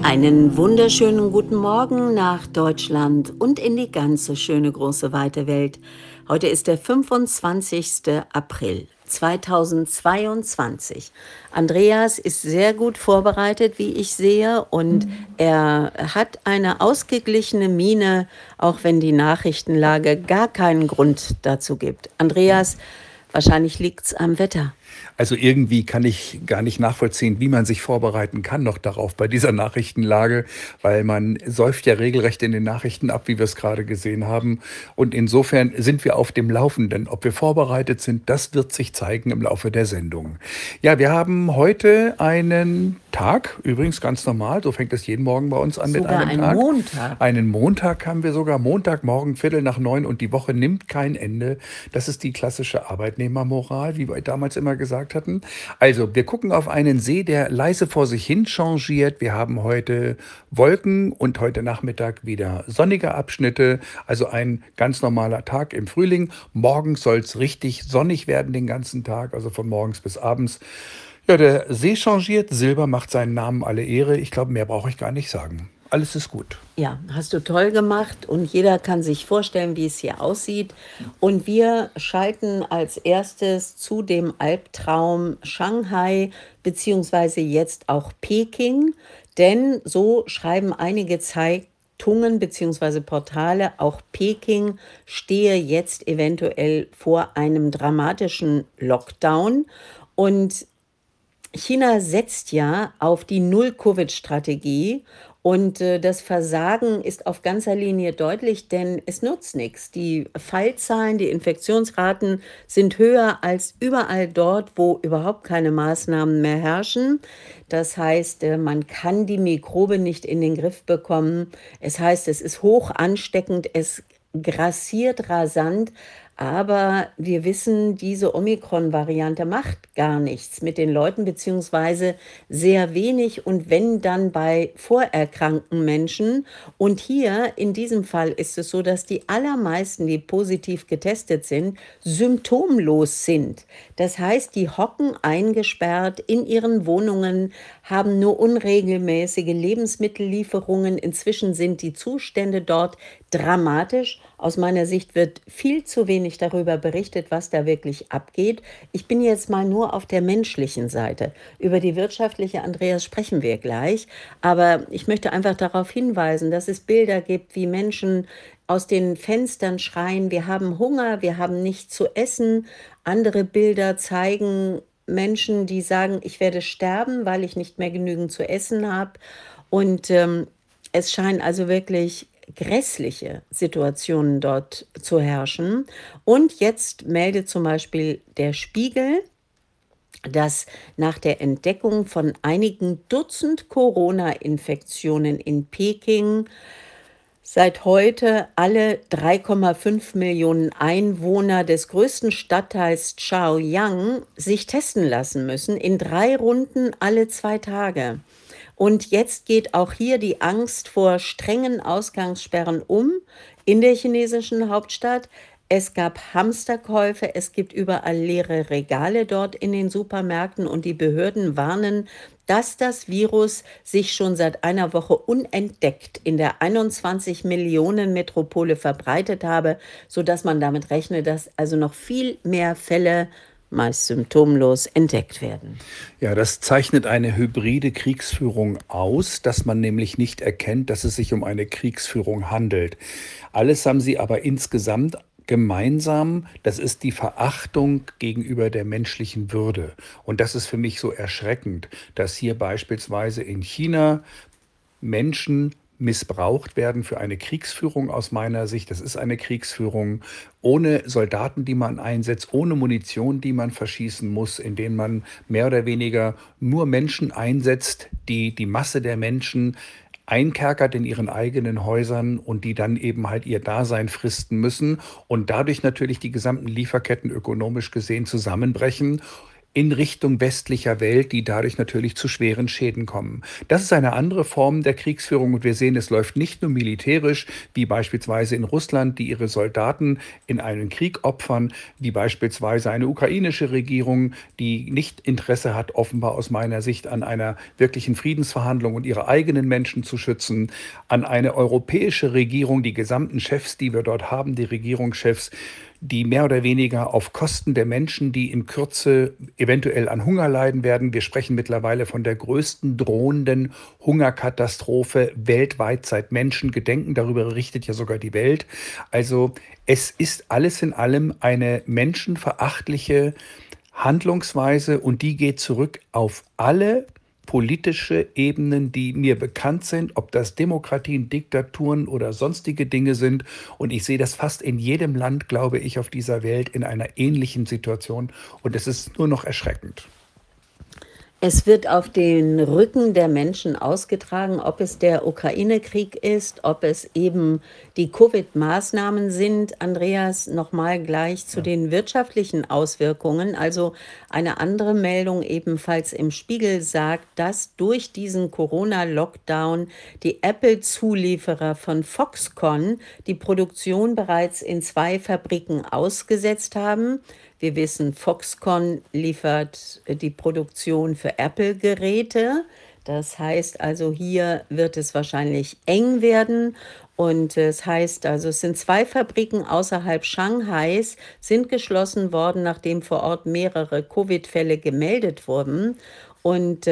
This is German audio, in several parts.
Einen wunderschönen guten Morgen nach Deutschland und in die ganze schöne große weite Welt. Heute ist der 25. April 2022. Andreas ist sehr gut vorbereitet, wie ich sehe, und er hat eine ausgeglichene Miene, auch wenn die Nachrichtenlage gar keinen Grund dazu gibt. Andreas, wahrscheinlich liegt's am Wetter. Also irgendwie kann ich gar nicht nachvollziehen, wie man sich vorbereiten kann noch darauf bei dieser Nachrichtenlage, weil man säuft ja regelrecht in den Nachrichten ab, wie wir es gerade gesehen haben. Und insofern sind wir auf dem Laufenden. Ob wir vorbereitet sind, das wird sich zeigen im Laufe der Sendung. Ja, wir haben heute einen Tag, übrigens ganz normal, so fängt es jeden Morgen bei uns an mit Sogar einem ein Tag. Montag. Einen Montag haben wir sogar, Montagmorgen, 8:45 und die Woche nimmt kein Ende. Das ist die klassische Arbeitnehmermoral, wie wir damals immer gesagt hatten. Also, wir gucken auf einen See, der leise vor sich hin changiert. Wir haben heute Wolken und heute Nachmittag wieder sonnige Abschnitte. Also ein ganz normaler Tag im Frühling. Morgen soll es richtig sonnig werden den ganzen Tag, also von morgens bis abends. Ja, der See changiert, Silber macht seinen Namen alle Ehre. Ich glaube, mehr brauche ich gar nicht sagen. Alles ist gut. Ja, hast du toll gemacht und jeder kann sich vorstellen, wie es hier aussieht. Und wir schalten als erstes zu dem Albtraum Shanghai beziehungsweise jetzt auch Peking, denn so schreiben einige Zeitungen beziehungsweise Portale, auch Peking stehe jetzt eventuell vor einem dramatischen Lockdown. Und China setzt ja auf die Null-Covid-Strategie und das Versagen ist auf ganzer Linie deutlich, denn es nutzt nichts. Die Fallzahlen, die Infektionsraten sind höher als überall dort, wo überhaupt keine Maßnahmen mehr herrschen. Das heißt, man kann die Mikrobe nicht in den Griff bekommen. Es heißt, es ist hoch ansteckend, es grassiert rasant. Aber wir wissen, diese Omikron-Variante macht gar nichts mit den Leuten, beziehungsweise sehr wenig und wenn dann bei vorerkrankten Menschen. Und hier in diesem Fall ist es so, dass die allermeisten, die positiv getestet sind, symptomlos sind. Das heißt, die hocken eingesperrt in ihren Wohnungen, haben nur unregelmäßige Lebensmittellieferungen. Inzwischen sind die Zustände dort dramatisch. Aus meiner Sicht wird viel zu wenig darüber berichtet, was da wirklich abgeht. Ich bin jetzt mal nur auf der menschlichen Seite. Über die wirtschaftliche, Andreas, sprechen wir gleich. Aber ich möchte einfach darauf hinweisen, dass es Bilder gibt, wie Menschen aus den Fenstern schreien, wir haben Hunger, wir haben nichts zu essen. Andere Bilder zeigen Menschen, die sagen, ich werde sterben, weil ich nicht mehr genügend zu essen habe. Und es scheinen also wirklich grässliche Situationen dort zu herrschen. Und jetzt meldet zum Beispiel der Spiegel, dass nach der Entdeckung von einigen Dutzend Corona-Infektionen in Peking seit heute alle 3,5 Millionen Einwohner des größten Stadtteils Chaoyang sich testen lassen müssen, in 3 Runden alle 2 Tage. Und jetzt geht auch hier die Angst vor strengen Ausgangssperren in der chinesischen Hauptstadt. Es gab Hamsterkäufe, es gibt überall leere Regale dort in den Supermärkten und die Behörden warnen, dass das Virus sich schon seit einer Woche unentdeckt in der 21 Millionen Metropole verbreitet habe, sodass man damit rechnet, dass also noch viel mehr Fälle, meist symptomlos, entdeckt werden. Ja, das zeichnet eine hybride Kriegsführung aus, dass man nämlich nicht erkennt, dass es sich um eine Kriegsführung handelt. Alles haben sie aber insgesamt gemeinsam, das ist die Verachtung gegenüber der menschlichen Würde. Und das ist für mich so erschreckend, dass hier beispielsweise in China Menschen missbraucht werden für eine Kriegsführung aus meiner Sicht. Das ist eine Kriegsführung ohne Soldaten, die man einsetzt, ohne Munition, die man verschießen muss, in denen man mehr oder weniger nur Menschen einsetzt, die die Masse der Menschen einkerkert in ihren eigenen Häusern und die dann eben halt ihr Dasein fristen müssen und dadurch natürlich die gesamten Lieferketten ökonomisch gesehen zusammenbrechen. in Richtung westlicher Welt, die dadurch natürlich zu schweren Schäden kommen. Das ist eine andere Form der Kriegsführung und wir sehen, es läuft nicht nur militärisch, wie beispielsweise in Russland, die ihre Soldaten in einen Krieg opfern, wie beispielsweise eine ukrainische Regierung, die nicht Interesse hat, offenbar aus meiner Sicht an einer wirklichen Friedensverhandlung und ihre eigenen Menschen zu schützen, an eine europäische Regierung, die gesamten Chefs, die wir dort haben, die Regierungschefs, die mehr oder weniger auf Kosten der Menschen, die in Kürze eventuell an Hunger leiden werden. Wir sprechen mittlerweile von der größten drohenden Hungerkatastrophe weltweit seit Menschengedenken. Darüber berichtet ja sogar die Welt. Also es ist alles in allem eine menschenverachtliche Handlungsweise und die geht zurück auf alle politische Ebenen, die mir bekannt sind, ob das Demokratien, Diktaturen oder sonstige Dinge sind. Und ich sehe das fast in jedem Land, glaube ich, auf dieser Welt in einer ähnlichen Situation. Und es ist nur noch erschreckend. Es wird auf den Rücken der Menschen ausgetragen, ob es der Ukraine-Krieg ist, ob es eben die Covid-Maßnahmen sind. Andreas, nochmal gleich zu Ja. den wirtschaftlichen Auswirkungen. Also eine andere Meldung ebenfalls im Spiegel sagt, dass durch diesen Corona-Lockdown die Apple-Zulieferer von Foxconn die Produktion bereits in 2 Fabriken ausgesetzt haben. Wir wissen, Foxconn liefert die Produktion für Apple-Geräte. Das heißt also, hier wird es wahrscheinlich eng werden. Und es heißt also, es sind 2 Fabriken außerhalb Shanghais, sind geschlossen worden, nachdem vor Ort mehrere Covid-Fälle gemeldet wurden. Und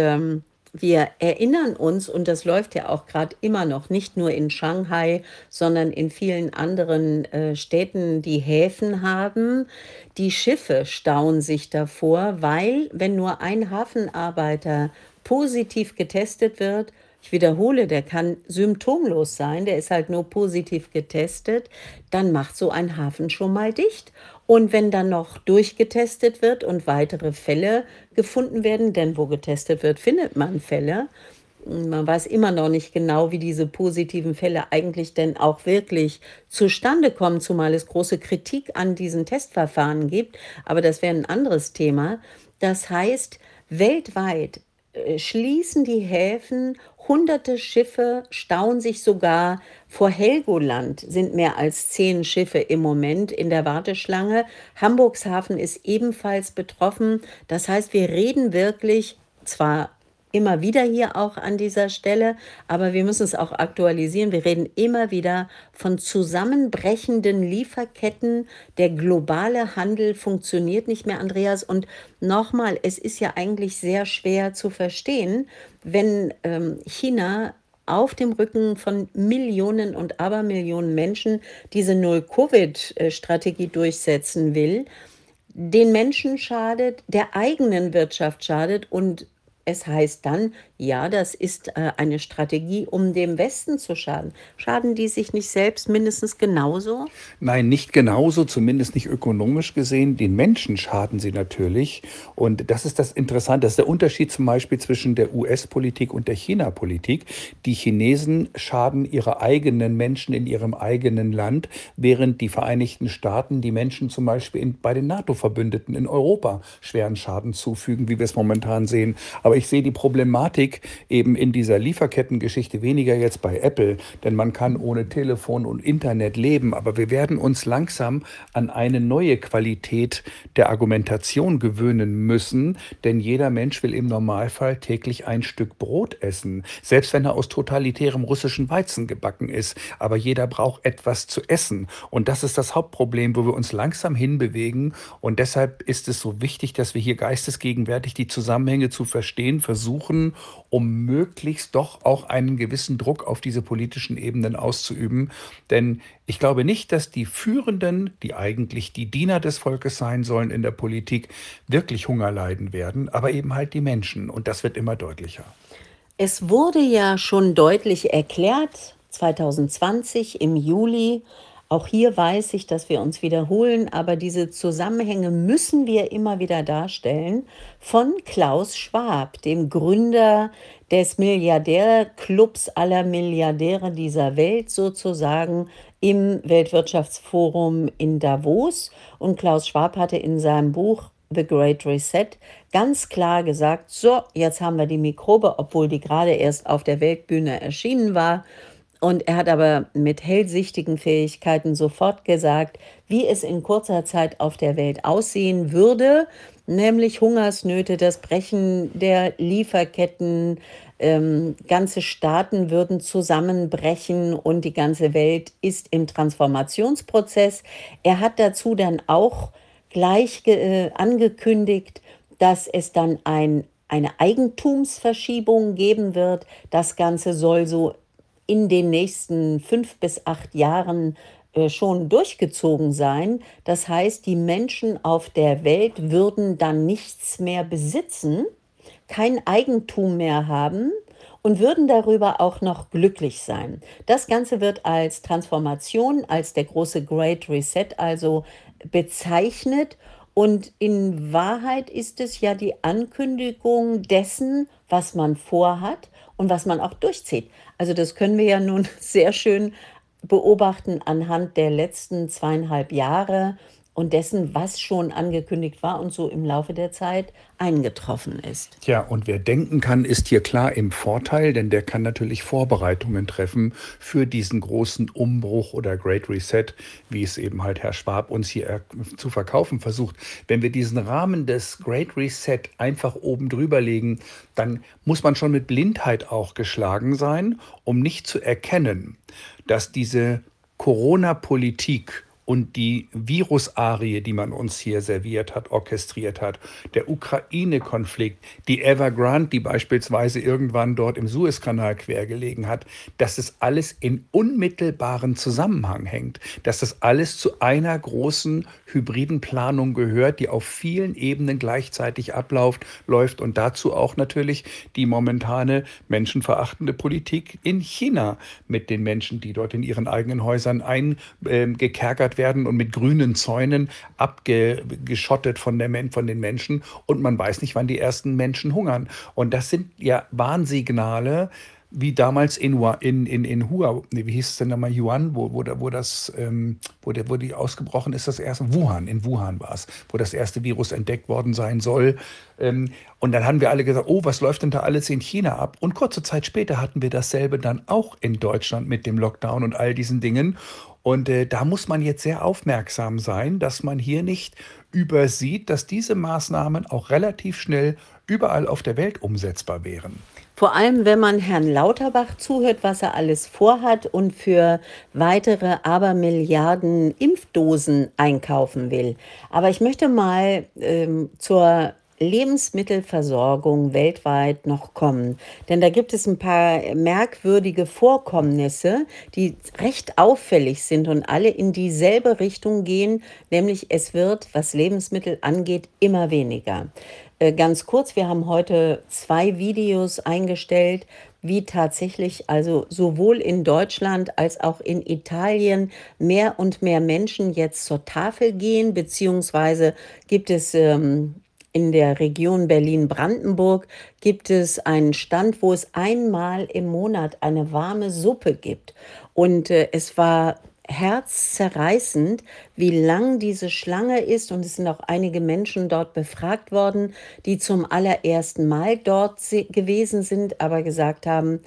wir erinnern uns, und das läuft ja auch gerade immer noch, nicht nur in Shanghai, sondern in vielen anderen Städten, die Häfen haben. Die Schiffe stauen sich davor, weil, wenn nur ein Hafenarbeiter positiv getestet wird, ich wiederhole, der kann symptomlos sein, der ist halt nur positiv getestet, dann macht so ein Hafen schon mal dicht. Und wenn dann noch durchgetestet wird und weitere Fälle gefunden werden, denn wo getestet wird, findet man Fälle. Man weiß immer noch nicht genau, wie diese positiven Fälle eigentlich denn auch wirklich zustande kommen, zumal es große Kritik an diesen Testverfahren gibt. Aber das wäre ein anderes Thema. Das heißt, weltweit schließen die Häfen, hunderte Schiffe stauen sich sogar vor Helgoland, sind mehr als 10 Schiffe im Moment in der Warteschlange. Hamburgs Hafen ist ebenfalls betroffen. Das heißt, wir reden wirklich zwar immer wieder hier auch an dieser Stelle, aber wir müssen es auch aktualisieren. Wir reden immer wieder von zusammenbrechenden Lieferketten. Der globale Handel funktioniert nicht mehr, Andreas. Und nochmal, es ist ja eigentlich sehr schwer zu verstehen, wenn China auf dem Rücken von Millionen und Abermillionen Menschen diese Null-Covid-Strategie durchsetzen will, den Menschen schadet, der eigenen Wirtschaft schadet und es heißt dann, ja, das ist eine Strategie, um dem Westen zu schaden. Schaden die sich nicht selbst mindestens genauso? Nein, nicht genauso, zumindest nicht ökonomisch gesehen. Den Menschen schaden sie natürlich. Und das ist das Interessante. Das ist der Unterschied zum Beispiel zwischen der US-Politik und der China-Politik. Die Chinesen schaden ihre eigenen Menschen in ihrem eigenen Land, während die Vereinigten Staaten die Menschen zum Beispiel bei den NATO-Verbündeten in Europa schweren Schaden zufügen, wie wir es momentan sehen. Aber ich sehe die Problematik eben in dieser Lieferkettengeschichte weniger jetzt bei Apple, denn man kann ohne Telefon und Internet leben, aber wir werden uns langsam an eine neue Qualität der Argumentation gewöhnen müssen, denn jeder Mensch will im Normalfall täglich ein Stück Brot essen, selbst wenn er aus totalitärem russischen Weizen gebacken ist, aber jeder braucht etwas zu essen und das ist das Hauptproblem, wo wir uns langsam hinbewegen und deshalb ist es so wichtig, dass wir hier geistesgegenwärtig die Zusammenhänge zu verstehen versuchen, um möglichst doch auch einen gewissen Druck auf diese politischen Ebenen auszuüben. Denn ich glaube nicht, dass die Führenden, die eigentlich die Diener des Volkes sein sollen in der Politik, wirklich Hunger leiden werden, aber eben halt die Menschen. Und das wird immer deutlicher. Es wurde ja schon deutlich erklärt, 2020 im Juli. Auch hier weiß ich, dass wir uns wiederholen, aber diese Zusammenhänge müssen wir immer wieder darstellen. Von Klaus Schwab, dem Gründer des Milliardärclubs aller Milliardäre dieser Welt sozusagen im Weltwirtschaftsforum in Davos. Und Klaus Schwab hatte in seinem Buch The Great Reset ganz klar gesagt, so, jetzt haben wir die Mikrobe, obwohl die gerade erst auf der Weltbühne erschienen war. Und er hat aber mit hellsichtigen Fähigkeiten sofort gesagt, wie es in kurzer Zeit auf der Welt aussehen würde, nämlich Hungersnöte, das Brechen der Lieferketten, ganze Staaten würden zusammenbrechen und die ganze Welt ist im Transformationsprozess. Er hat dazu dann auch gleich angekündigt, dass es dann eine Eigentumsverschiebung geben wird. Das Ganze soll so in den nächsten 5 bis 8 Jahren schon durchgezogen sein. Das heißt, die Menschen auf der Welt würden dann nichts mehr besitzen, kein Eigentum mehr haben und würden darüber auch noch glücklich sein. Das Ganze wird als Transformation, als der große Great Reset also bezeichnet. Und in Wahrheit ist es ja die Ankündigung dessen, was man vorhat und was man auch durchzieht. Also das können wir ja nun sehr schön beobachten anhand der letzten 2,5 Jahre und dessen, was schon angekündigt war und so im Laufe der Zeit eingetroffen ist. Tja, und wer denken kann, ist hier klar im Vorteil, denn der kann natürlich Vorbereitungen treffen für diesen großen Umbruch oder Great Reset, wie es eben halt Herr Schwab uns hier zu verkaufen versucht. Wenn wir diesen Rahmen des Great Reset einfach oben drüber legen, dann muss man schon mit Blindheit auch geschlagen sein, um nicht zu erkennen, dass diese Corona-Politik und die Virusarie, die man uns hier serviert hat, orchestriert hat, der Ukraine-Konflikt, die Evergrande, die beispielsweise irgendwann dort im Suezkanal quergelegen hat, dass das alles in unmittelbaren Zusammenhang hängt, dass das alles zu einer großen hybriden Planung gehört, die auf vielen Ebenen gleichzeitig läuft und dazu auch natürlich die momentane menschenverachtende Politik in China mit den Menschen, die dort in ihren eigenen Häusern eingekerkert werden und mit grünen Zäunen abgeschottet von den Menschen und man weiß nicht, wann die ersten Menschen hungern. Und das sind ja Warnsignale, wie damals in Hua, wie hieß es denn nochmal, Yuan, wo die ausgebrochen ist, das erste, Wuhan, in Wuhan war es, wo das erste Virus entdeckt worden sein soll. Und dann haben wir alle gesagt, oh, was läuft denn da alles in China ab? Und kurze Zeit später hatten wir dasselbe dann auch in Deutschland mit dem Lockdown und all diesen Dingen. Und da muss man jetzt sehr aufmerksam sein, dass man hier nicht übersieht, dass diese Maßnahmen auch relativ schnell überall auf der Welt umsetzbar wären. Vor allem, wenn man Herrn Lauterbach zuhört, was er alles vorhat und für weitere Abermilliarden Impfdosen einkaufen will. Aber ich möchte mal zur Lebensmittelversorgung weltweit noch kommen. Denn da gibt es ein paar merkwürdige Vorkommnisse, die recht auffällig sind und alle in dieselbe Richtung gehen, nämlich es wird, was Lebensmittel angeht, immer weniger. Ganz kurz, wir haben heute 2 Videos eingestellt, wie tatsächlich also sowohl in Deutschland als auch in Italien mehr und mehr Menschen jetzt zur Tafel gehen, beziehungsweise gibt es in der Region Berlin-Brandenburg gibt es einen Stand, wo es einmal im Monat eine warme Suppe gibt. Und es war herzzerreißend, wie lang diese Schlange ist. Und es sind auch einige Menschen dort befragt worden, die zum allerersten Mal dort gewesen sind, aber gesagt haben,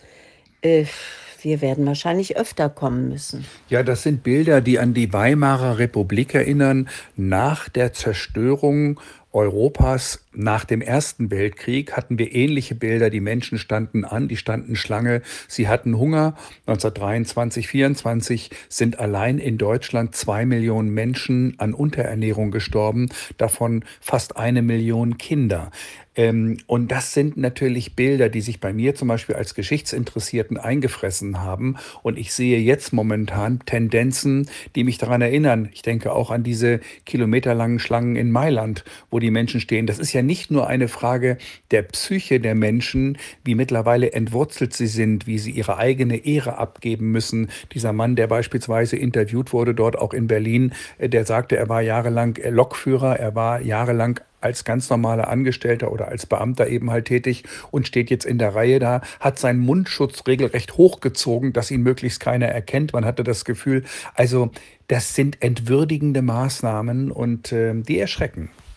wir werden wahrscheinlich öfter kommen müssen. Ja, das sind Bilder, die an die Weimarer Republik erinnern, nach der Zerstörung Europas nach dem Ersten Weltkrieg hatten wir ähnliche Bilder. Die Menschen standen an, die standen Schlange, sie hatten Hunger. 1923, 24 sind allein in Deutschland 2 Millionen Menschen an Unterernährung gestorben, davon fast 1 Million Kinder. Und das sind natürlich Bilder, die sich bei mir zum Beispiel als Geschichtsinteressierten eingefressen haben. Und ich sehe jetzt momentan Tendenzen, die mich daran erinnern. Ich denke auch an diese kilometerlangen Schlangen in Mailand, wo die Menschen stehen. Das ist ja nicht nur eine Frage der Psyche der Menschen, wie mittlerweile entwurzelt sie sind, wie sie ihre eigene Ehre abgeben müssen. Dieser Mann, der beispielsweise interviewt wurde, dort auch in Berlin, der sagte, er war jahrelang Lokführer, er war jahrelang als ganz normaler Angestellter oder als Beamter eben halt tätig und steht jetzt in der Reihe da, hat seinen Mundschutz regelrecht hochgezogen, dass ihn möglichst keiner erkennt. Man hatte das Gefühl, also das sind entwürdigende Maßnahmen und die erschrecken.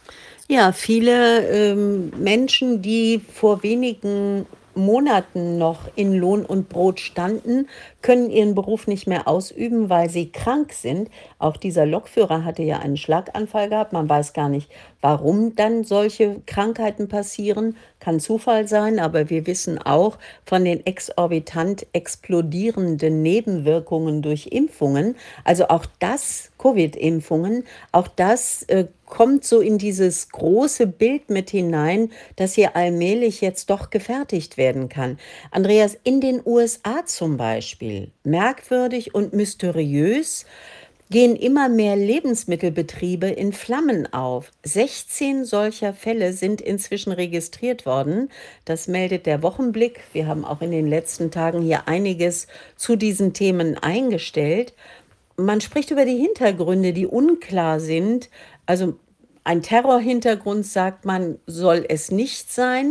Ja, viele Menschen, die vor wenigen Monaten noch in Lohn und Brot standen, können ihren Beruf nicht mehr ausüben, weil sie krank sind. Auch dieser Lokführer hatte ja einen Schlaganfall gehabt. Man weiß gar nicht, warum dann solche Krankheiten passieren. Kann Zufall sein, aber wir wissen auch von den exorbitant explodierenden Nebenwirkungen durch Impfungen. Also auch das, Covid-Impfungen, auch das kommt so in dieses große Bild mit hinein, das hier allmählich jetzt doch gefertigt werden kann. Andreas, in den USA zum Beispiel, merkwürdig und mysteriös, gehen immer mehr Lebensmittelbetriebe in Flammen auf. 16 solcher Fälle sind inzwischen registriert worden. Das meldet der Wochenblick. Wir haben auch in den letzten Tagen hier einiges zu diesen Themen eingestellt. Man spricht über die Hintergründe, die unklar sind. Also ein Terrorhintergrund, sagt man, soll es nicht sein.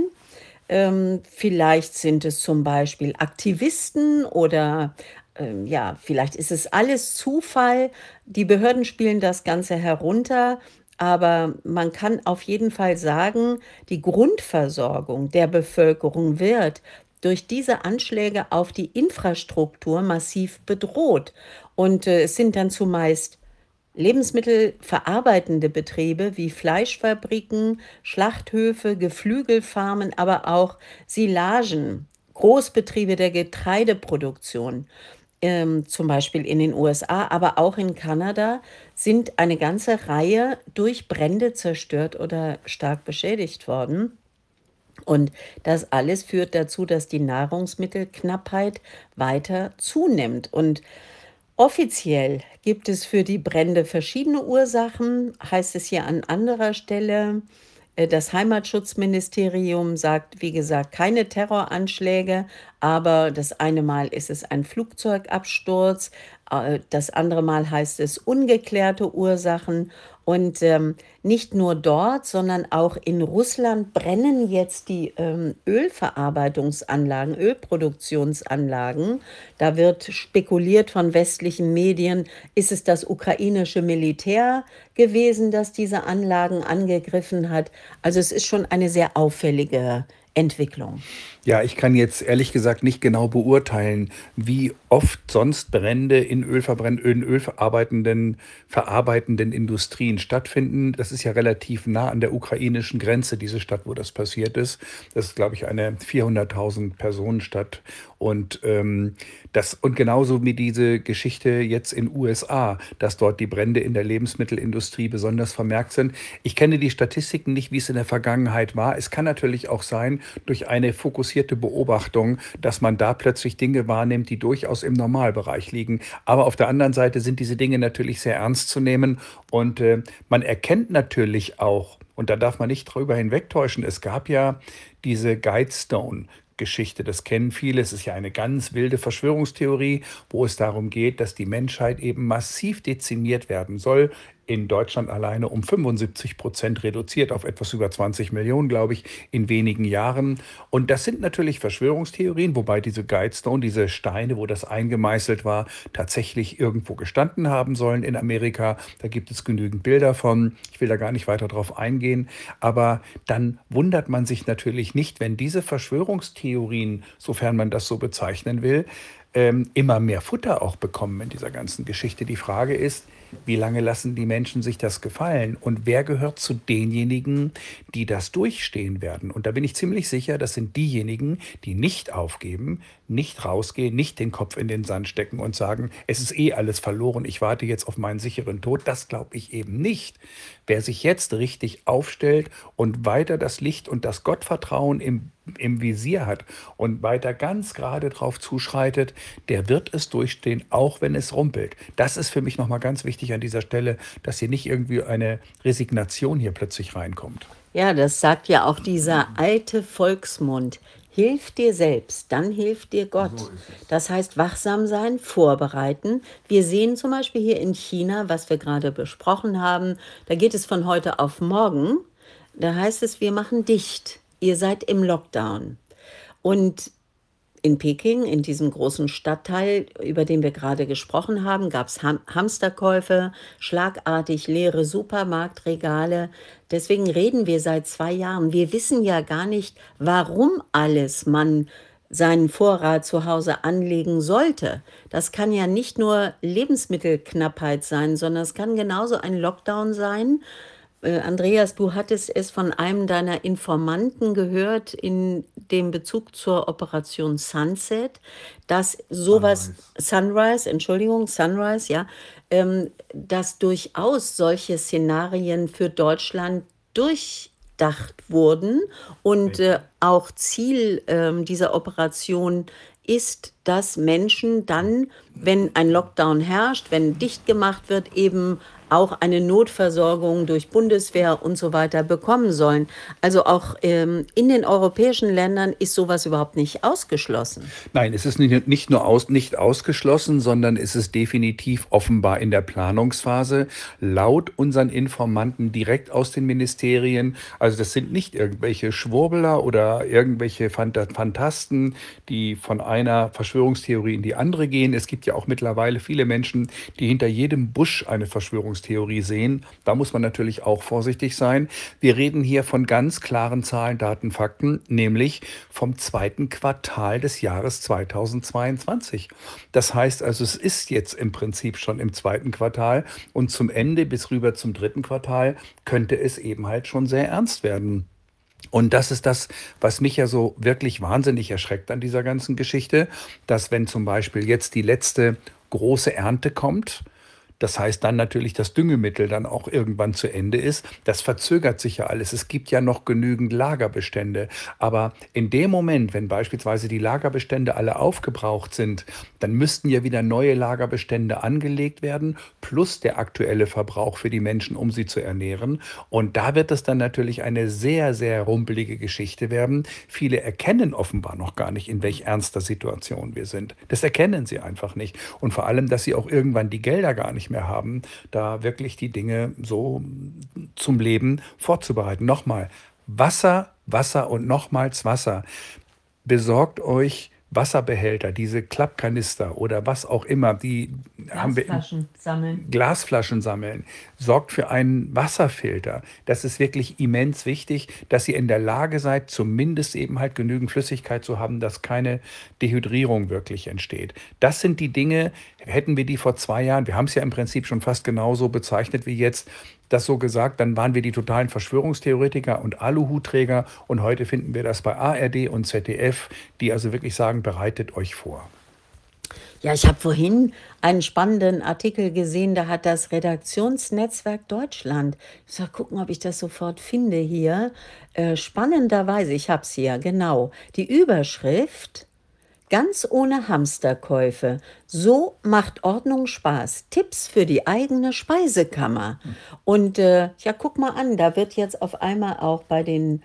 Vielleicht sind es zum Beispiel Aktivisten oder ja, vielleicht ist es alles Zufall. Die Behörden spielen das Ganze herunter. Aber man kann auf jeden Fall sagen, die Grundversorgung der Bevölkerung wird durch diese Anschläge auf die Infrastruktur massiv bedroht. Und es sind dann zumeist lebensmittelverarbeitende Betriebe wie Fleischfabriken, Schlachthöfe, Geflügelfarmen, aber auch Silagen, Großbetriebe der Getreideproduktion, zum Beispiel in den USA, aber auch in Kanada, sind eine ganze Reihe durch Brände zerstört oder stark beschädigt worden. Und das alles führt dazu, dass die Nahrungsmittelknappheit weiter zunimmt. Und offiziell gibt es für die Brände verschiedene Ursachen, heißt es hier an anderer Stelle. Das Heimatschutzministerium sagt, wie gesagt, keine Terroranschläge, aber das eine Mal ist es ein Flugzeugabsturz, das andere Mal heißt es ungeklärte Ursachen. Und nicht nur dort, sondern auch in Russland brennen jetzt die Ölverarbeitungsanlagen, Ölproduktionsanlagen. Da wird spekuliert von westlichen Medien, ist es das ukrainische Militär gewesen, das diese Anlagen angegriffen hat. Also es ist schon eine sehr auffällige Entwicklung. Ja, ich kann jetzt ehrlich gesagt nicht genau beurteilen, wie oft sonst Brände in verarbeitenden Industrien stattfinden. Das ist ja relativ nah an der ukrainischen Grenze, diese Stadt, wo das passiert ist. Das ist, glaube ich, eine 400.000 Personenstadt. Und genauso wie diese Geschichte jetzt in USA, dass dort die Brände in der Lebensmittelindustrie besonders vermerkt sind. Ich kenne die Statistiken nicht, wie es in der Vergangenheit war. Es kann natürlich auch sein, durch eine fokussierte Beobachtung, dass man da plötzlich Dinge wahrnimmt, die durchaus im Normalbereich liegen. Aber auf der anderen Seite sind diese Dinge natürlich sehr ernst zu nehmen und man erkennt natürlich auch, und da darf man nicht drüber hinwegtäuschen, es gab ja diese Guidestone-Geschichte, das kennen viele, es ist ja eine ganz wilde Verschwörungstheorie, wo es darum geht, dass die Menschheit eben massiv dezimiert werden soll, in Deutschland alleine um 75% reduziert auf etwas über 20 Millionen, glaube ich, in wenigen Jahren. Und das sind natürlich Verschwörungstheorien, wobei diese Guidestone, diese Steine, wo das eingemeißelt war, tatsächlich irgendwo gestanden haben sollen in Amerika. Da gibt es genügend Bilder von. Ich will da gar nicht weiter drauf eingehen. Aber dann wundert man sich natürlich nicht, wenn diese Verschwörungstheorien, sofern man das so bezeichnen will, immer mehr Futter auch bekommen in dieser ganzen Geschichte. Die Frage ist, wie lange lassen die Menschen sich das gefallen? Und wer gehört zu denjenigen, die das durchstehen werden? Und da bin ich ziemlich sicher, das sind diejenigen, die nicht aufgeben, nicht rausgehen, nicht den Kopf in den Sand stecken und sagen, es ist eh alles verloren, ich warte jetzt auf meinen sicheren Tod. Das glaube ich eben nicht. Wer sich jetzt richtig aufstellt und weiter das Licht und das Gottvertrauen im Visier hat und weiter ganz gerade drauf zuschreitet, der wird es durchstehen, auch wenn es rumpelt. Das ist für mich nochmal ganz wichtig an dieser Stelle, dass hier nicht irgendwie eine Resignation hier plötzlich reinkommt. Ja, das sagt ja auch dieser alte Volksmund. Hilf dir selbst, dann hilft dir Gott. Das heißt, wachsam sein, vorbereiten. Wir sehen zum Beispiel hier in China, was wir gerade besprochen haben, da geht es von heute auf morgen. Da heißt es, wir machen dicht. Ihr seid im Lockdown. Und in Peking, in diesem großen Stadtteil, über den wir gerade gesprochen haben, gab es Hamsterkäufe, schlagartig leere Supermarktregale. Deswegen reden wir seit 2 Jahren. Wir wissen ja gar nicht, warum alles man seinen Vorrat zu Hause anlegen sollte. Das kann ja nicht nur Lebensmittelknappheit sein, sondern es kann genauso ein Lockdown sein. Andreas, du hattest es von einem deiner Informanten gehört in dem Bezug zur Operation Sunset, dass sowas, Sunrise. Sunrise, ja, dass durchaus solche Szenarien für Deutschland durchdacht wurden und Richtig. auch Ziel dieser Operation ist, dass Menschen dann, wenn ein Lockdown herrscht, wenn dicht gemacht wird, eben auch eine Notversorgung durch Bundeswehr und so weiter bekommen sollen. Also auch in den europäischen Ländern ist sowas überhaupt nicht ausgeschlossen. Nein, es ist nicht nur nicht ausgeschlossen, sondern es ist definitiv offenbar in der Planungsphase, laut unseren Informanten direkt aus den Ministerien. Also das sind nicht irgendwelche Schwurbler oder irgendwelche Phantasten, die von einer Verschwörungstheorie in die andere gehen. Es gibt ja auch mittlerweile viele Menschen, die hinter jedem Busch eine Verschwörungstheorie sehen. Da muss man natürlich auch vorsichtig sein. Wir reden hier von ganz klaren Zahlen, Daten, Fakten, nämlich vom zweiten Quartal des Jahres 2022. Das heißt also, es ist jetzt im Prinzip schon im zweiten Quartal und zum Ende bis rüber zum dritten Quartal könnte es eben halt schon sehr ernst werden. Und das ist das, was mich ja so wirklich wahnsinnig erschreckt an dieser ganzen Geschichte, dass wenn zum Beispiel jetzt die letzte große Ernte kommt, das heißt dann natürlich, dass Düngemittel dann auch irgendwann zu Ende ist. Das verzögert sich ja alles. Es gibt ja noch genügend Lagerbestände. Aber in dem Moment, wenn beispielsweise die Lagerbestände alle aufgebraucht sind, dann müssten ja wieder neue Lagerbestände angelegt werden, plus der aktuelle Verbrauch für die Menschen, um sie zu ernähren. Und da wird es dann natürlich eine sehr, sehr rumpelige Geschichte werden. Viele erkennen offenbar noch gar nicht, in welch ernster Situation wir sind. Das erkennen sie einfach nicht. Und vor allem, dass sie auch irgendwann die Gelder gar nicht mehr haben, da wirklich die Dinge so zum Leben vorzubereiten. Nochmal, Wasser, Wasser und nochmals Wasser. Besorgt euch Wasserbehälter, diese Klappkanister oder was auch immer, die haben wir im Glasflaschen sammeln. Glasflaschen sammeln, sorgt für einen Wasserfilter. Das ist wirklich immens wichtig, dass ihr in der Lage seid, zumindest eben halt genügend Flüssigkeit zu haben, dass keine Dehydrierung wirklich entsteht. Das sind die Dinge, hätten wir die vor 2 Jahren, wir haben es ja im Prinzip schon fast genauso bezeichnet wie jetzt, das so gesagt, dann waren wir die totalen Verschwörungstheoretiker und Aluhutträger und heute finden wir das bei ARD und ZDF, die also wirklich sagen, bereitet euch vor. Ja, ich habe vorhin einen spannenden Artikel gesehen, da hat das Redaktionsnetzwerk Deutschland. Ich soll gucken, ob ich das sofort finde hier. Spannenderweise, ich habe es hier, genau. Die Überschrift: Ganz ohne Hamsterkäufe. So macht Ordnung Spaß. Tipps für die eigene Speisekammer. Und ja, guck mal an, da wird jetzt auf einmal auch bei den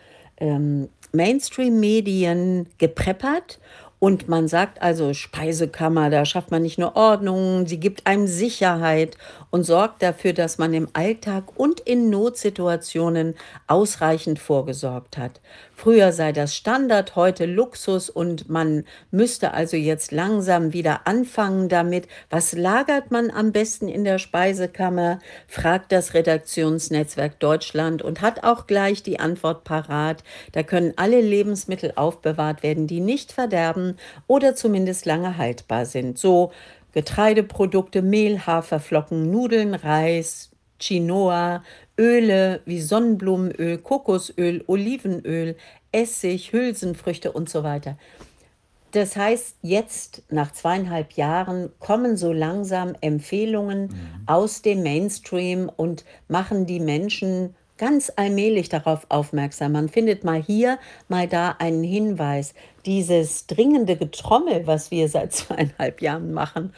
Mainstream-Medien gepreppert. Und man sagt also, Speisekammer, da schafft man nicht nur Ordnung, sie gibt einem Sicherheit und sorgt dafür, dass man im Alltag und in Notsituationen ausreichend vorgesorgt hat. Früher sei das Standard, heute Luxus und man müsste also jetzt langsam wieder anfangen damit. Was lagert man am besten in der Speisekammer? Fragt das Redaktionsnetzwerk Deutschland und hat auch gleich die Antwort parat. Da können alle Lebensmittel aufbewahrt werden, die nicht verderben oder zumindest lange haltbar sind. So Getreideprodukte, Mehl, Haferflocken, Nudeln, Reis, Quinoa, Öle wie Sonnenblumenöl, Kokosöl, Olivenöl, Essig, Hülsenfrüchte und so weiter. Das heißt, jetzt nach 2,5 Jahren kommen so langsam Empfehlungen aus dem Mainstream und machen die Menschen ganz allmählich darauf aufmerksam. Man findet mal hier, mal da einen Hinweis. Dieses dringende Getrommel, was wir seit 2,5 Jahren machen,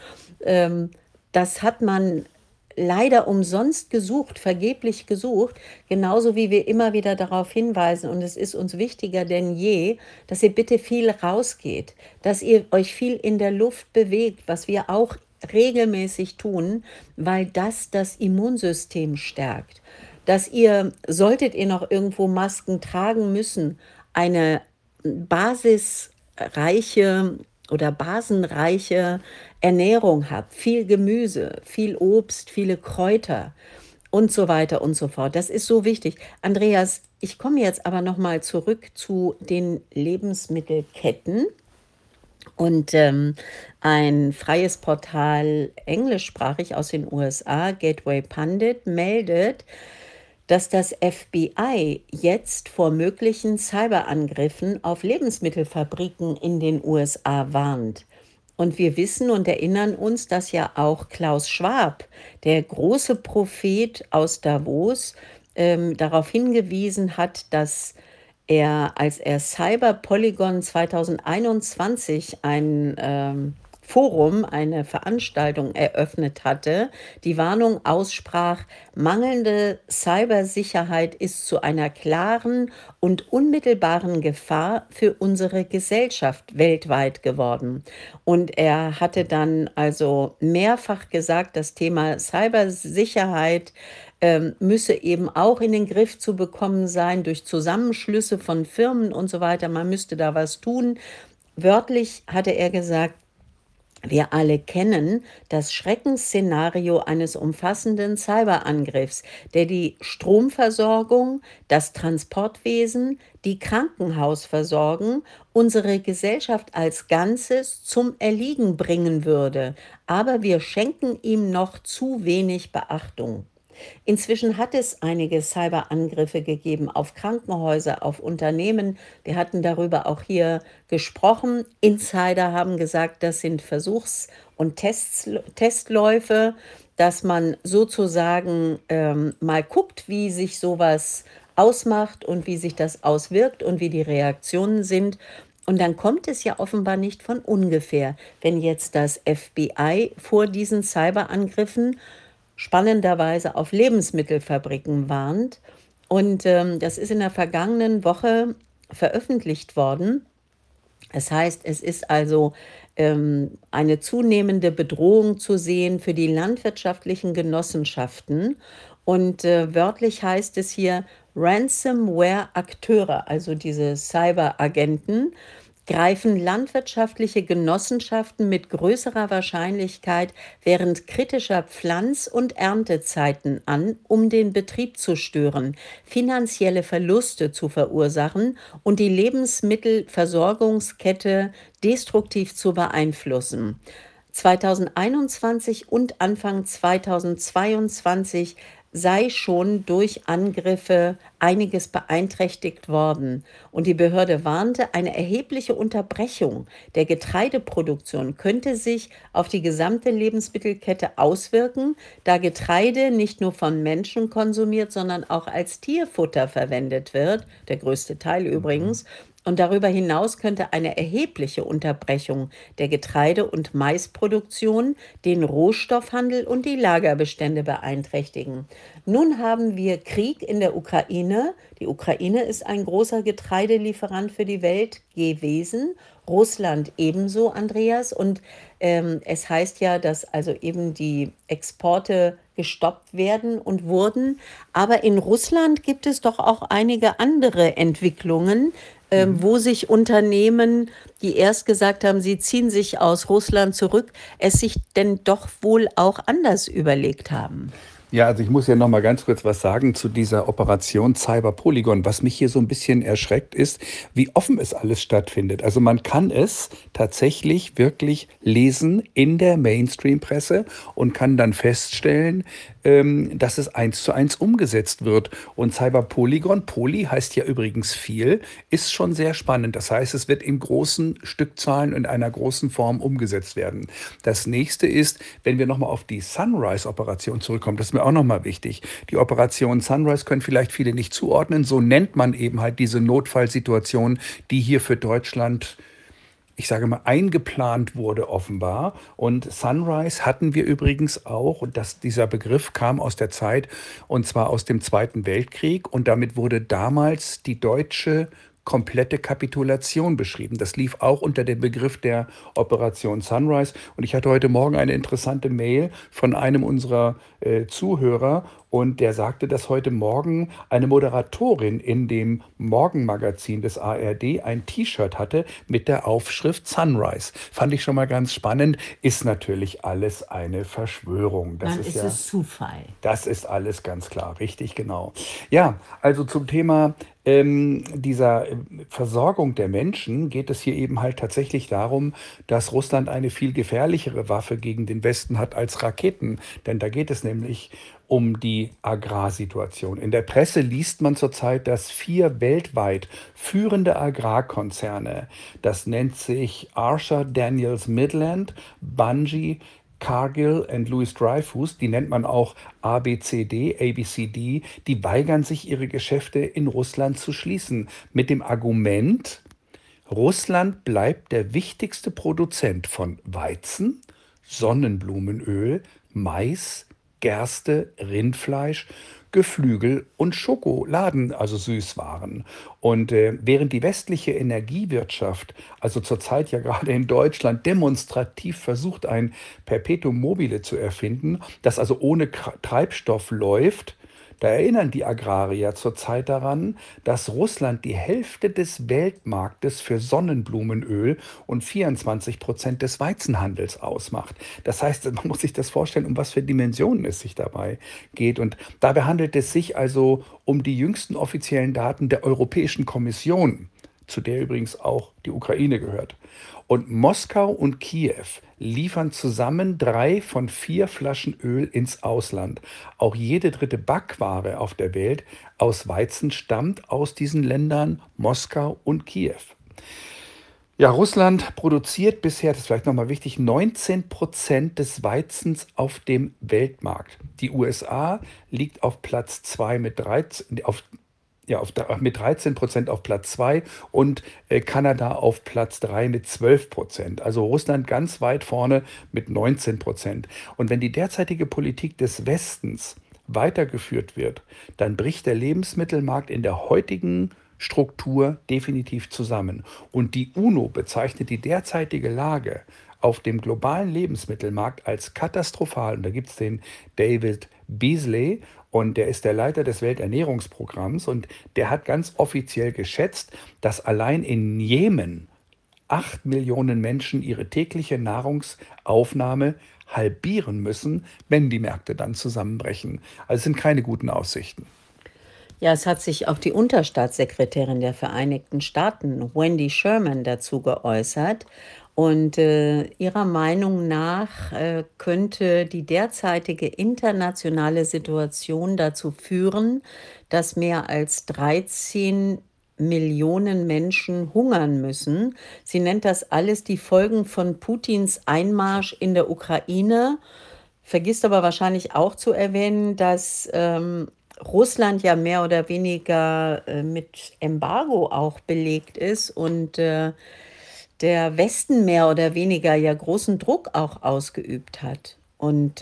das hat man leider umsonst gesucht, vergeblich gesucht, genauso wie wir immer wieder darauf hinweisen. Und es ist uns wichtiger denn je, dass ihr bitte viel rausgeht, dass ihr euch viel in der Luft bewegt, was wir auch regelmäßig tun, weil das Immunsystem stärkt. Dass ihr, solltet ihr noch irgendwo Masken tragen müssen, eine basisreiche oder basenreiche Ernährung habe, viel Gemüse, viel Obst, viele Kräuter und so weiter und so fort. Das ist so wichtig. Andreas, ich komme jetzt aber noch mal zurück zu den Lebensmittelketten. Und ein freies Portal englischsprachig aus den USA, Gateway Pundit, meldet, dass das FBI jetzt vor möglichen Cyberangriffen auf Lebensmittelfabriken in den USA warnt. Und wir wissen und erinnern uns, dass ja auch Klaus Schwab, der große Prophet aus Davos, darauf hingewiesen hat, dass als er Cyber Polygon 2021 ein Forum, eine Veranstaltung eröffnet hatte, die Warnung aussprach: mangelnde Cybersicherheit ist zu einer klaren und unmittelbaren Gefahr für unsere Gesellschaft weltweit geworden. Und er hatte dann also mehrfach gesagt, das Thema Cybersicherheit müsse eben auch in den Griff zu bekommen sein durch Zusammenschlüsse von Firmen und so weiter. Man müsste da was tun. Wörtlich hatte er gesagt, wir alle kennen das Schreckensszenario eines umfassenden Cyberangriffs, der die Stromversorgung, das Transportwesen, die Krankenhausversorgung, unsere Gesellschaft als Ganzes zum Erliegen bringen würde. Aber wir schenken ihm noch zu wenig Beachtung. Inzwischen hat es einige Cyberangriffe gegeben auf Krankenhäuser, auf Unternehmen. Wir hatten darüber auch hier gesprochen. Insider haben gesagt, das sind Versuchs- und Testläufe, dass man sozusagen mal guckt, wie sich sowas ausmacht und wie sich das auswirkt und wie die Reaktionen sind. Und dann kommt es ja offenbar nicht von ungefähr, wenn jetzt das FBI vor diesen Cyberangriffen spannenderweise auf Lebensmittelfabriken warnt. Und das ist in der vergangenen Woche veröffentlicht worden. Das heißt, es ist also eine zunehmende Bedrohung zu sehen für die landwirtschaftlichen Genossenschaften. Und wörtlich heißt es hier, Ransomware-Akteure, also diese Cyberagenten, greifen landwirtschaftliche Genossenschaften mit größerer Wahrscheinlichkeit während kritischer Pflanz- und Erntezeiten an, um den Betrieb zu stören, finanzielle Verluste zu verursachen und die Lebensmittelversorgungskette destruktiv zu beeinflussen. 2021 und Anfang 2022 sei schon durch Angriffe einiges beeinträchtigt worden. Und die Behörde warnte, eine erhebliche Unterbrechung der Getreideproduktion könnte sich auf die gesamte Lebensmittelkette auswirken, da Getreide nicht nur von Menschen konsumiert, sondern auch als Tierfutter verwendet wird, der größte Teil übrigens. Und darüber hinaus könnte eine erhebliche Unterbrechung der Getreide- und Maisproduktion den Rohstoffhandel und die Lagerbestände beeinträchtigen. Nun haben wir Krieg in der Ukraine. Die Ukraine ist ein großer Getreidelieferant für die Welt gewesen. Russland ebenso, Andreas. Und es heißt ja, dass also eben die Exporte gestoppt werden und wurden. Aber in Russland gibt es doch auch einige andere Entwicklungen, wo sich Unternehmen, die erst gesagt haben, sie ziehen sich aus Russland zurück, es sich denn doch wohl auch anders überlegt haben. Ja, also ich muss ja noch mal ganz kurz was sagen zu dieser Operation Cyber Polygon. Was mich hier so ein bisschen erschreckt ist, wie offen es alles stattfindet. Also man kann es tatsächlich wirklich lesen in der Mainstream-Presse und kann dann feststellen, dass es 1:1 umgesetzt wird. Und Cyber Polygon, Poly heißt ja übrigens viel, ist schon sehr spannend. Das heißt, es wird in großen Stückzahlen in einer großen Form umgesetzt werden. Das nächste ist, wenn wir nochmal auf die Sunrise-Operation zurückkommen, das ist mir auch nochmal wichtig. Die Operation Sunrise können vielleicht viele nicht zuordnen. So nennt man eben halt diese Notfallsituation, die hier für Deutschland, ich sage mal, eingeplant wurde offenbar. Und Sunrise hatten wir übrigens auch, und dieser Begriff kam aus der Zeit, und zwar aus dem Zweiten Weltkrieg. Und damit wurde damals die deutsche komplette Kapitulation beschrieben. Das lief auch unter dem Begriff der Operation Sunrise. Und ich hatte heute Morgen eine interessante Mail von einem unserer Zuhörer, und der sagte, dass heute Morgen eine Moderatorin in dem Morgenmagazin des ARD ein T-Shirt hatte mit der Aufschrift Sunrise. Fand ich schon mal ganz spannend. Ist natürlich alles eine Verschwörung. Dann ist es Zufall. Das ist alles ganz klar, richtig, genau. Ja, also zum Thema dieser Versorgung der Menschen geht es hier eben halt tatsächlich darum, dass Russland eine viel gefährlichere Waffe gegen den Westen hat als Raketen. Denn da geht es nämlich um die Agrarsituation. In der Presse liest man zurzeit, dass 4 weltweit führende Agrarkonzerne, das nennt sich Archer Daniels Midland, Bunge, Cargill und Louis Dreyfus, die nennt man auch ABCD, die weigern sich, ihre Geschäfte in Russland zu schließen. Mit dem Argument, Russland bleibt der wichtigste Produzent von Weizen, Sonnenblumenöl, Mais, Gerste, Rindfleisch, Geflügel und Schokoladen, also Süßwaren. Und während die westliche Energiewirtschaft, also zurzeit ja gerade in Deutschland, demonstrativ versucht, ein Perpetuum mobile zu erfinden, das also ohne Treibstoff läuft, da erinnern die Agrarier zurzeit daran, dass Russland die Hälfte des Weltmarktes für Sonnenblumenöl und 24% des Weizenhandels ausmacht. Das heißt, man muss sich das vorstellen, um was für Dimensionen es sich dabei geht. Und dabei handelt es sich also um die jüngsten offiziellen Daten der Europäischen Kommission, zu der übrigens auch die Ukraine gehört. Und Moskau und Kiew liefern zusammen 3 von 4 Flaschen Öl ins Ausland. Auch jede dritte Backware auf der Welt aus Weizen stammt aus diesen Ländern Moskau und Kiew. Ja, Russland produziert bisher, das ist vielleicht nochmal wichtig, 19% des Weizens auf dem Weltmarkt. Die USA liegt auf Platz 2 mit 13% auf Platz 2 und Kanada auf Platz 3 mit 12%. Also Russland ganz weit vorne mit 19%. Und wenn die derzeitige Politik des Westens weitergeführt wird, dann bricht der Lebensmittelmarkt in der heutigen Struktur definitiv zusammen. Und die UNO bezeichnet die derzeitige Lage auf dem globalen Lebensmittelmarkt als katastrophal. Und da gibt es den David Beasley, und der ist der Leiter des Welternährungsprogramms, und der hat ganz offiziell geschätzt, dass allein in Jemen 8 Millionen Menschen ihre tägliche Nahrungsaufnahme halbieren müssen, wenn die Märkte dann zusammenbrechen. Also es sind keine guten Aussichten. Ja, es hat sich auch die Unterstaatssekretärin der Vereinigten Staaten, Wendy Sherman, dazu geäußert. Und ihrer Meinung nach könnte die derzeitige internationale Situation dazu führen, dass mehr als 13 Millionen Menschen hungern müssen. Sie nennt das alles die Folgen von Putins Einmarsch in der Ukraine, vergisst aber wahrscheinlich auch zu erwähnen, dass Russland ja mehr oder weniger mit Embargo auch belegt ist und der Westen mehr oder weniger ja großen Druck auch ausgeübt hat. Und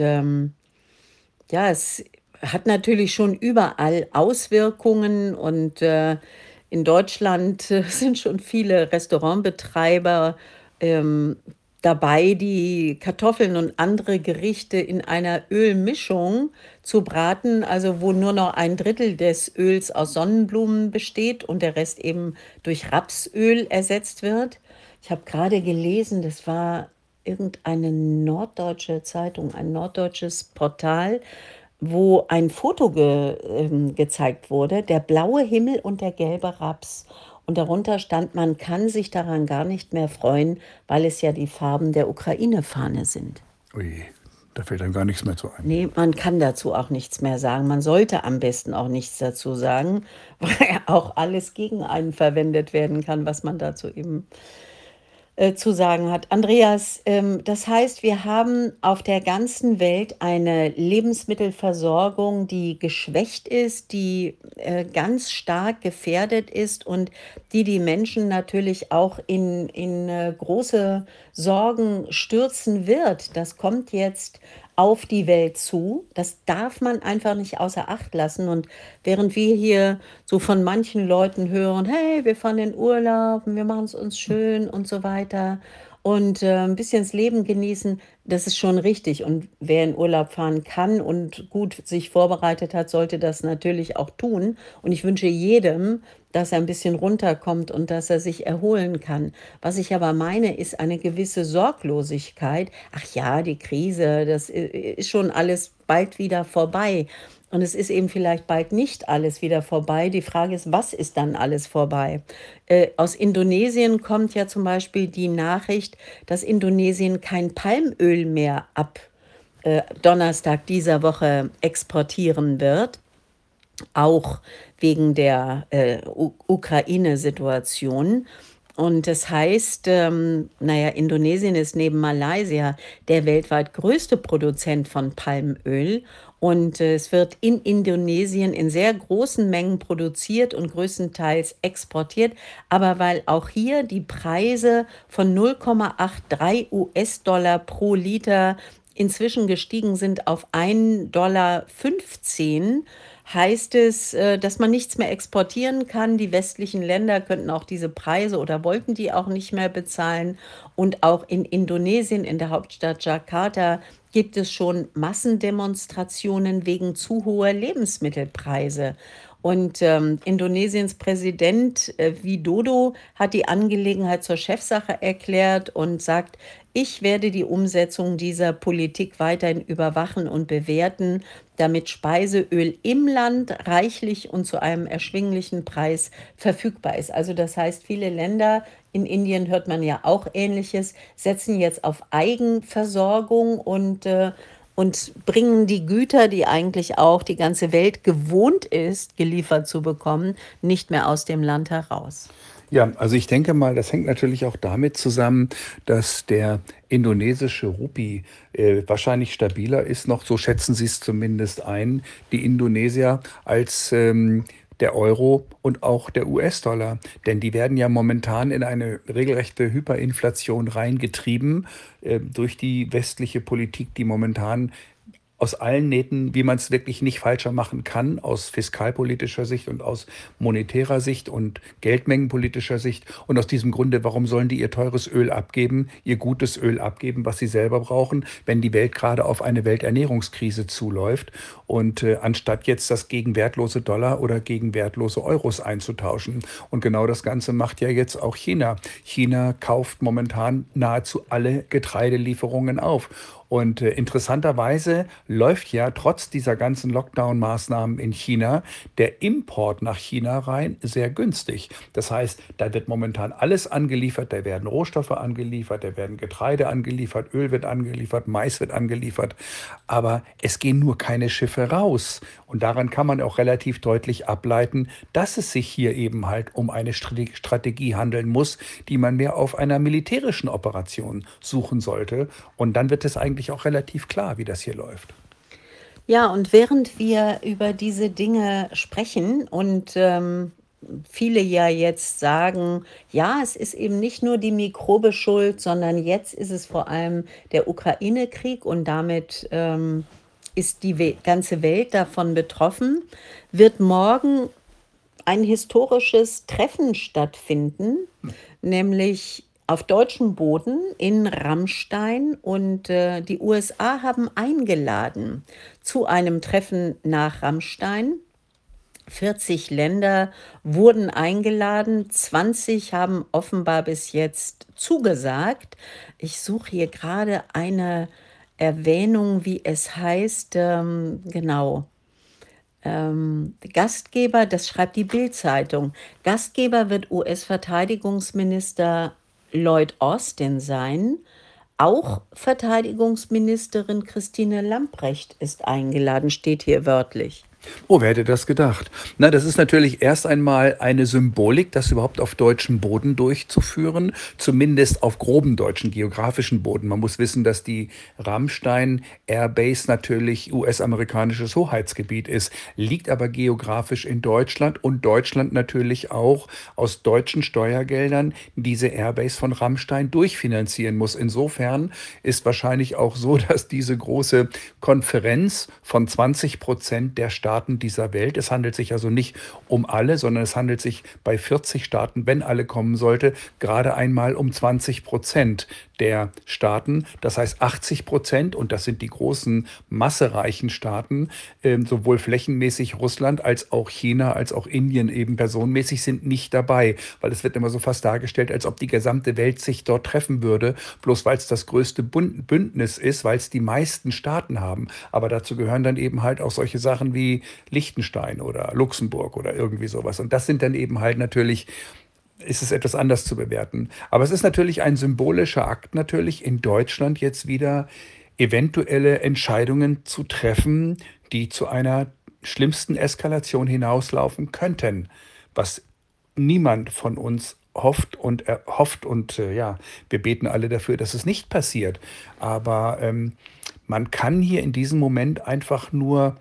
ja, es hat natürlich schon überall Auswirkungen, und in Deutschland sind schon viele Restaurantbetreiber ähm, dabei, die Kartoffeln und andere Gerichte in einer Ölmischung zu braten, also wo nur noch ein Drittel des Öls aus Sonnenblumen besteht und der Rest eben durch Rapsöl ersetzt wird. Ich habe gerade gelesen, das war irgendeine norddeutsche Zeitung, ein norddeutsches Portal, wo ein Foto gezeigt wurde, der blaue Himmel und der gelbe Raps. Und darunter stand, man kann sich daran gar nicht mehr freuen, weil es ja die Farben der Ukraine-Fahne sind. Ui, da fällt einem gar nichts mehr zu ein. Nee, man kann dazu auch nichts mehr sagen. Man sollte am besten auch nichts dazu sagen, weil ja auch alles gegen einen verwendet werden kann, was man dazu eben zu sagen hat. Andreas, das heißt, wir haben auf der ganzen Welt eine Lebensmittelversorgung, die geschwächt ist, die ganz stark gefährdet ist und die Menschen natürlich auch in große Sorgen stürzen wird. Das kommt jetzt auf die Welt zu. Das darf man einfach nicht außer Acht lassen. Und während wir hier so von manchen Leuten hören, hey, wir fahren in Urlaub, und wir machen es uns schön und so weiter und ein bisschen das Leben genießen, das ist schon richtig. Und wer in Urlaub fahren kann und gut sich vorbereitet hat, sollte das natürlich auch tun. Und ich wünsche jedem, dass er ein bisschen runterkommt und dass er sich erholen kann. Was ich aber meine, ist eine gewisse Sorglosigkeit. Ach ja, die Krise, das ist schon alles bald wieder vorbei. Und es ist eben vielleicht bald nicht alles wieder vorbei. Die Frage ist, was ist dann alles vorbei? Aus Indonesien kommt ja zum Beispiel die Nachricht, dass Indonesien kein Palmöl mehr ab Donnerstag dieser Woche exportieren wird, auch wegen der Ukraine-Situation. Und das heißt, naja, Indonesien ist neben Malaysia der weltweit größte Produzent von Palmöl. Und es wird in Indonesien in sehr großen Mengen produziert und größtenteils exportiert. Aber weil auch hier die Preise von 0,83 US-Dollar pro Liter inzwischen gestiegen sind auf 1,15 Dollar, heißt es, dass man nichts mehr exportieren kann. Die westlichen Länder könnten auch diese Preise oder wollten die auch nicht mehr bezahlen. Und auch in Indonesien, in der Hauptstadt Jakarta, gibt es schon Massendemonstrationen wegen zu hoher Lebensmittelpreise. Und Indonesiens Präsident Widodo hat die Angelegenheit zur Chefsache erklärt und sagt, ich werde die Umsetzung dieser Politik weiterhin überwachen und bewerten, damit Speiseöl im Land reichlich und zu einem erschwinglichen Preis verfügbar ist. Also das heißt, viele Länder, in Indien hört man ja auch Ähnliches, setzen jetzt auf Eigenversorgung und bringen die Güter, die eigentlich auch die ganze Welt gewohnt ist, geliefert zu bekommen, nicht mehr aus dem Land heraus. Ja, also ich denke mal, das hängt natürlich auch damit zusammen, dass der indonesische Rupie wahrscheinlich stabiler ist noch, so schätzen sie es zumindest ein, die Indonesier, als der Euro und auch der US-Dollar. Denn die werden ja momentan in eine regelrechte Hyperinflation reingetrieben durch die westliche Politik, die momentan aus allen Nähten, wie man es wirklich nicht falscher machen kann, aus fiskalpolitischer Sicht und aus monetärer Sicht und geldmengenpolitischer Sicht. Und aus diesem Grunde, warum sollen die ihr teures Öl abgeben, ihr gutes Öl abgeben, was sie selber brauchen, wenn die Welt gerade auf eine Welternährungskrise zuläuft? Und anstatt jetzt das gegen wertlose Dollar oder gegen wertlose Euros einzutauschen. Und genau das Ganze macht ja jetzt auch China. China kauft momentan nahezu alle Getreidelieferungen auf. Und interessanterweise läuft ja trotz dieser ganzen Lockdown-Maßnahmen in China der Import nach China rein sehr günstig. Das heißt, da wird momentan alles angeliefert, da werden Rohstoffe angeliefert, da werden Getreide angeliefert, Öl wird angeliefert, Mais wird angeliefert, aber es gehen nur keine Schiffe raus. Und daran kann man auch relativ deutlich ableiten, dass es sich hier eben halt um eine Strategie handeln muss, die man mehr auf einer militärischen Operation suchen sollte. Und dann wird es eigentlich auch relativ klar, wie das hier läuft. Ja, und während wir über diese Dinge sprechen und viele ja jetzt sagen, ja, es ist eben nicht nur die Mikrobe schuld, sondern jetzt ist es vor allem der Ukraine-Krieg und damit ist die ganze Welt davon betroffen, wird morgen ein historisches Treffen stattfinden, nämlich auf deutschem Boden in Ramstein. Und die USA haben eingeladen zu einem Treffen nach Ramstein. 40 Länder wurden eingeladen, 20 haben offenbar bis jetzt zugesagt. Ich suche hier gerade eine Erwähnung, wie es heißt, genau. Gastgeber, das schreibt die Bild-Zeitung. Gastgeber wird US-Verteidigungsminister Lloyd Austin sein. Auch Verteidigungsministerin Christine Lambrecht ist eingeladen, steht hier wörtlich. Oh, wer hätte das gedacht? Na, das ist natürlich erst einmal eine Symbolik, das überhaupt auf deutschem Boden durchzuführen, zumindest auf grobem deutschen geografischen Boden. Man muss wissen, dass die Ramstein Airbase natürlich US-amerikanisches Hoheitsgebiet ist, liegt aber geografisch in Deutschland und Deutschland natürlich auch aus deutschen Steuergeldern diese Airbase von Ramstein durchfinanzieren muss. Insofern ist wahrscheinlich auch so, dass diese große Konferenz von 20% der Staaten dieser Welt, es handelt sich also nicht um alle, sondern es handelt sich bei 40 Staaten, wenn alle kommen sollte, gerade einmal um 20% der Staaten. Das heißt 80%, und das sind die großen massereichen Staaten, sowohl flächenmäßig Russland als auch China, als auch Indien eben personenmäßig sind nicht dabei, weil es wird immer so fast dargestellt, als ob die gesamte Welt sich dort treffen würde, bloß weil es das größte Bündnis ist, weil es die meisten Staaten haben. Aber dazu gehören dann eben halt auch solche Sachen wie Liechtenstein oder Luxemburg oder irgendwie sowas. Und das sind dann eben halt natürlich, ist es etwas anders zu bewerten. Aber es ist natürlich ein symbolischer Akt, natürlich in Deutschland jetzt wieder eventuelle Entscheidungen zu treffen, die zu einer schlimmsten Eskalation hinauslaufen könnten, was niemand von uns hofft und ja, wir beten alle dafür, dass es nicht passiert. Aber man kann hier in diesem Moment einfach nur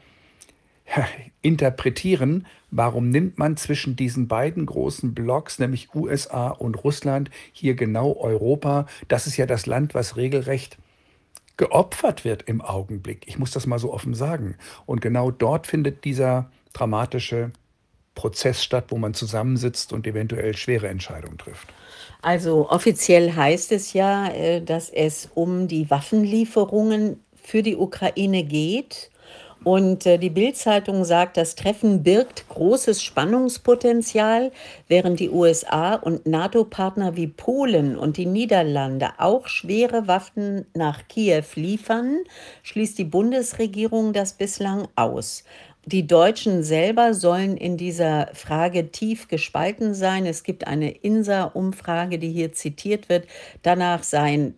interpretieren, warum nimmt man zwischen diesen beiden großen Blocks, nämlich USA und Russland, hier genau Europa. Das ist ja das Land, was regelrecht geopfert wird im Augenblick. Ich muss das mal so offen sagen. Und genau dort findet dieser dramatische Prozess statt, wo man zusammensitzt und eventuell schwere Entscheidungen trifft. Also offiziell heißt es ja, dass es um die Waffenlieferungen für die Ukraine geht. Und die Bild-Zeitung sagt, das Treffen birgt großes Spannungspotenzial, während die USA und NATO-Partner wie Polen und die Niederlande auch schwere Waffen nach Kiew liefern, schließt die Bundesregierung das bislang aus. Die Deutschen selber sollen in dieser Frage tief gespalten sein. Es gibt eine INSA-Umfrage, die hier zitiert wird. Danach seien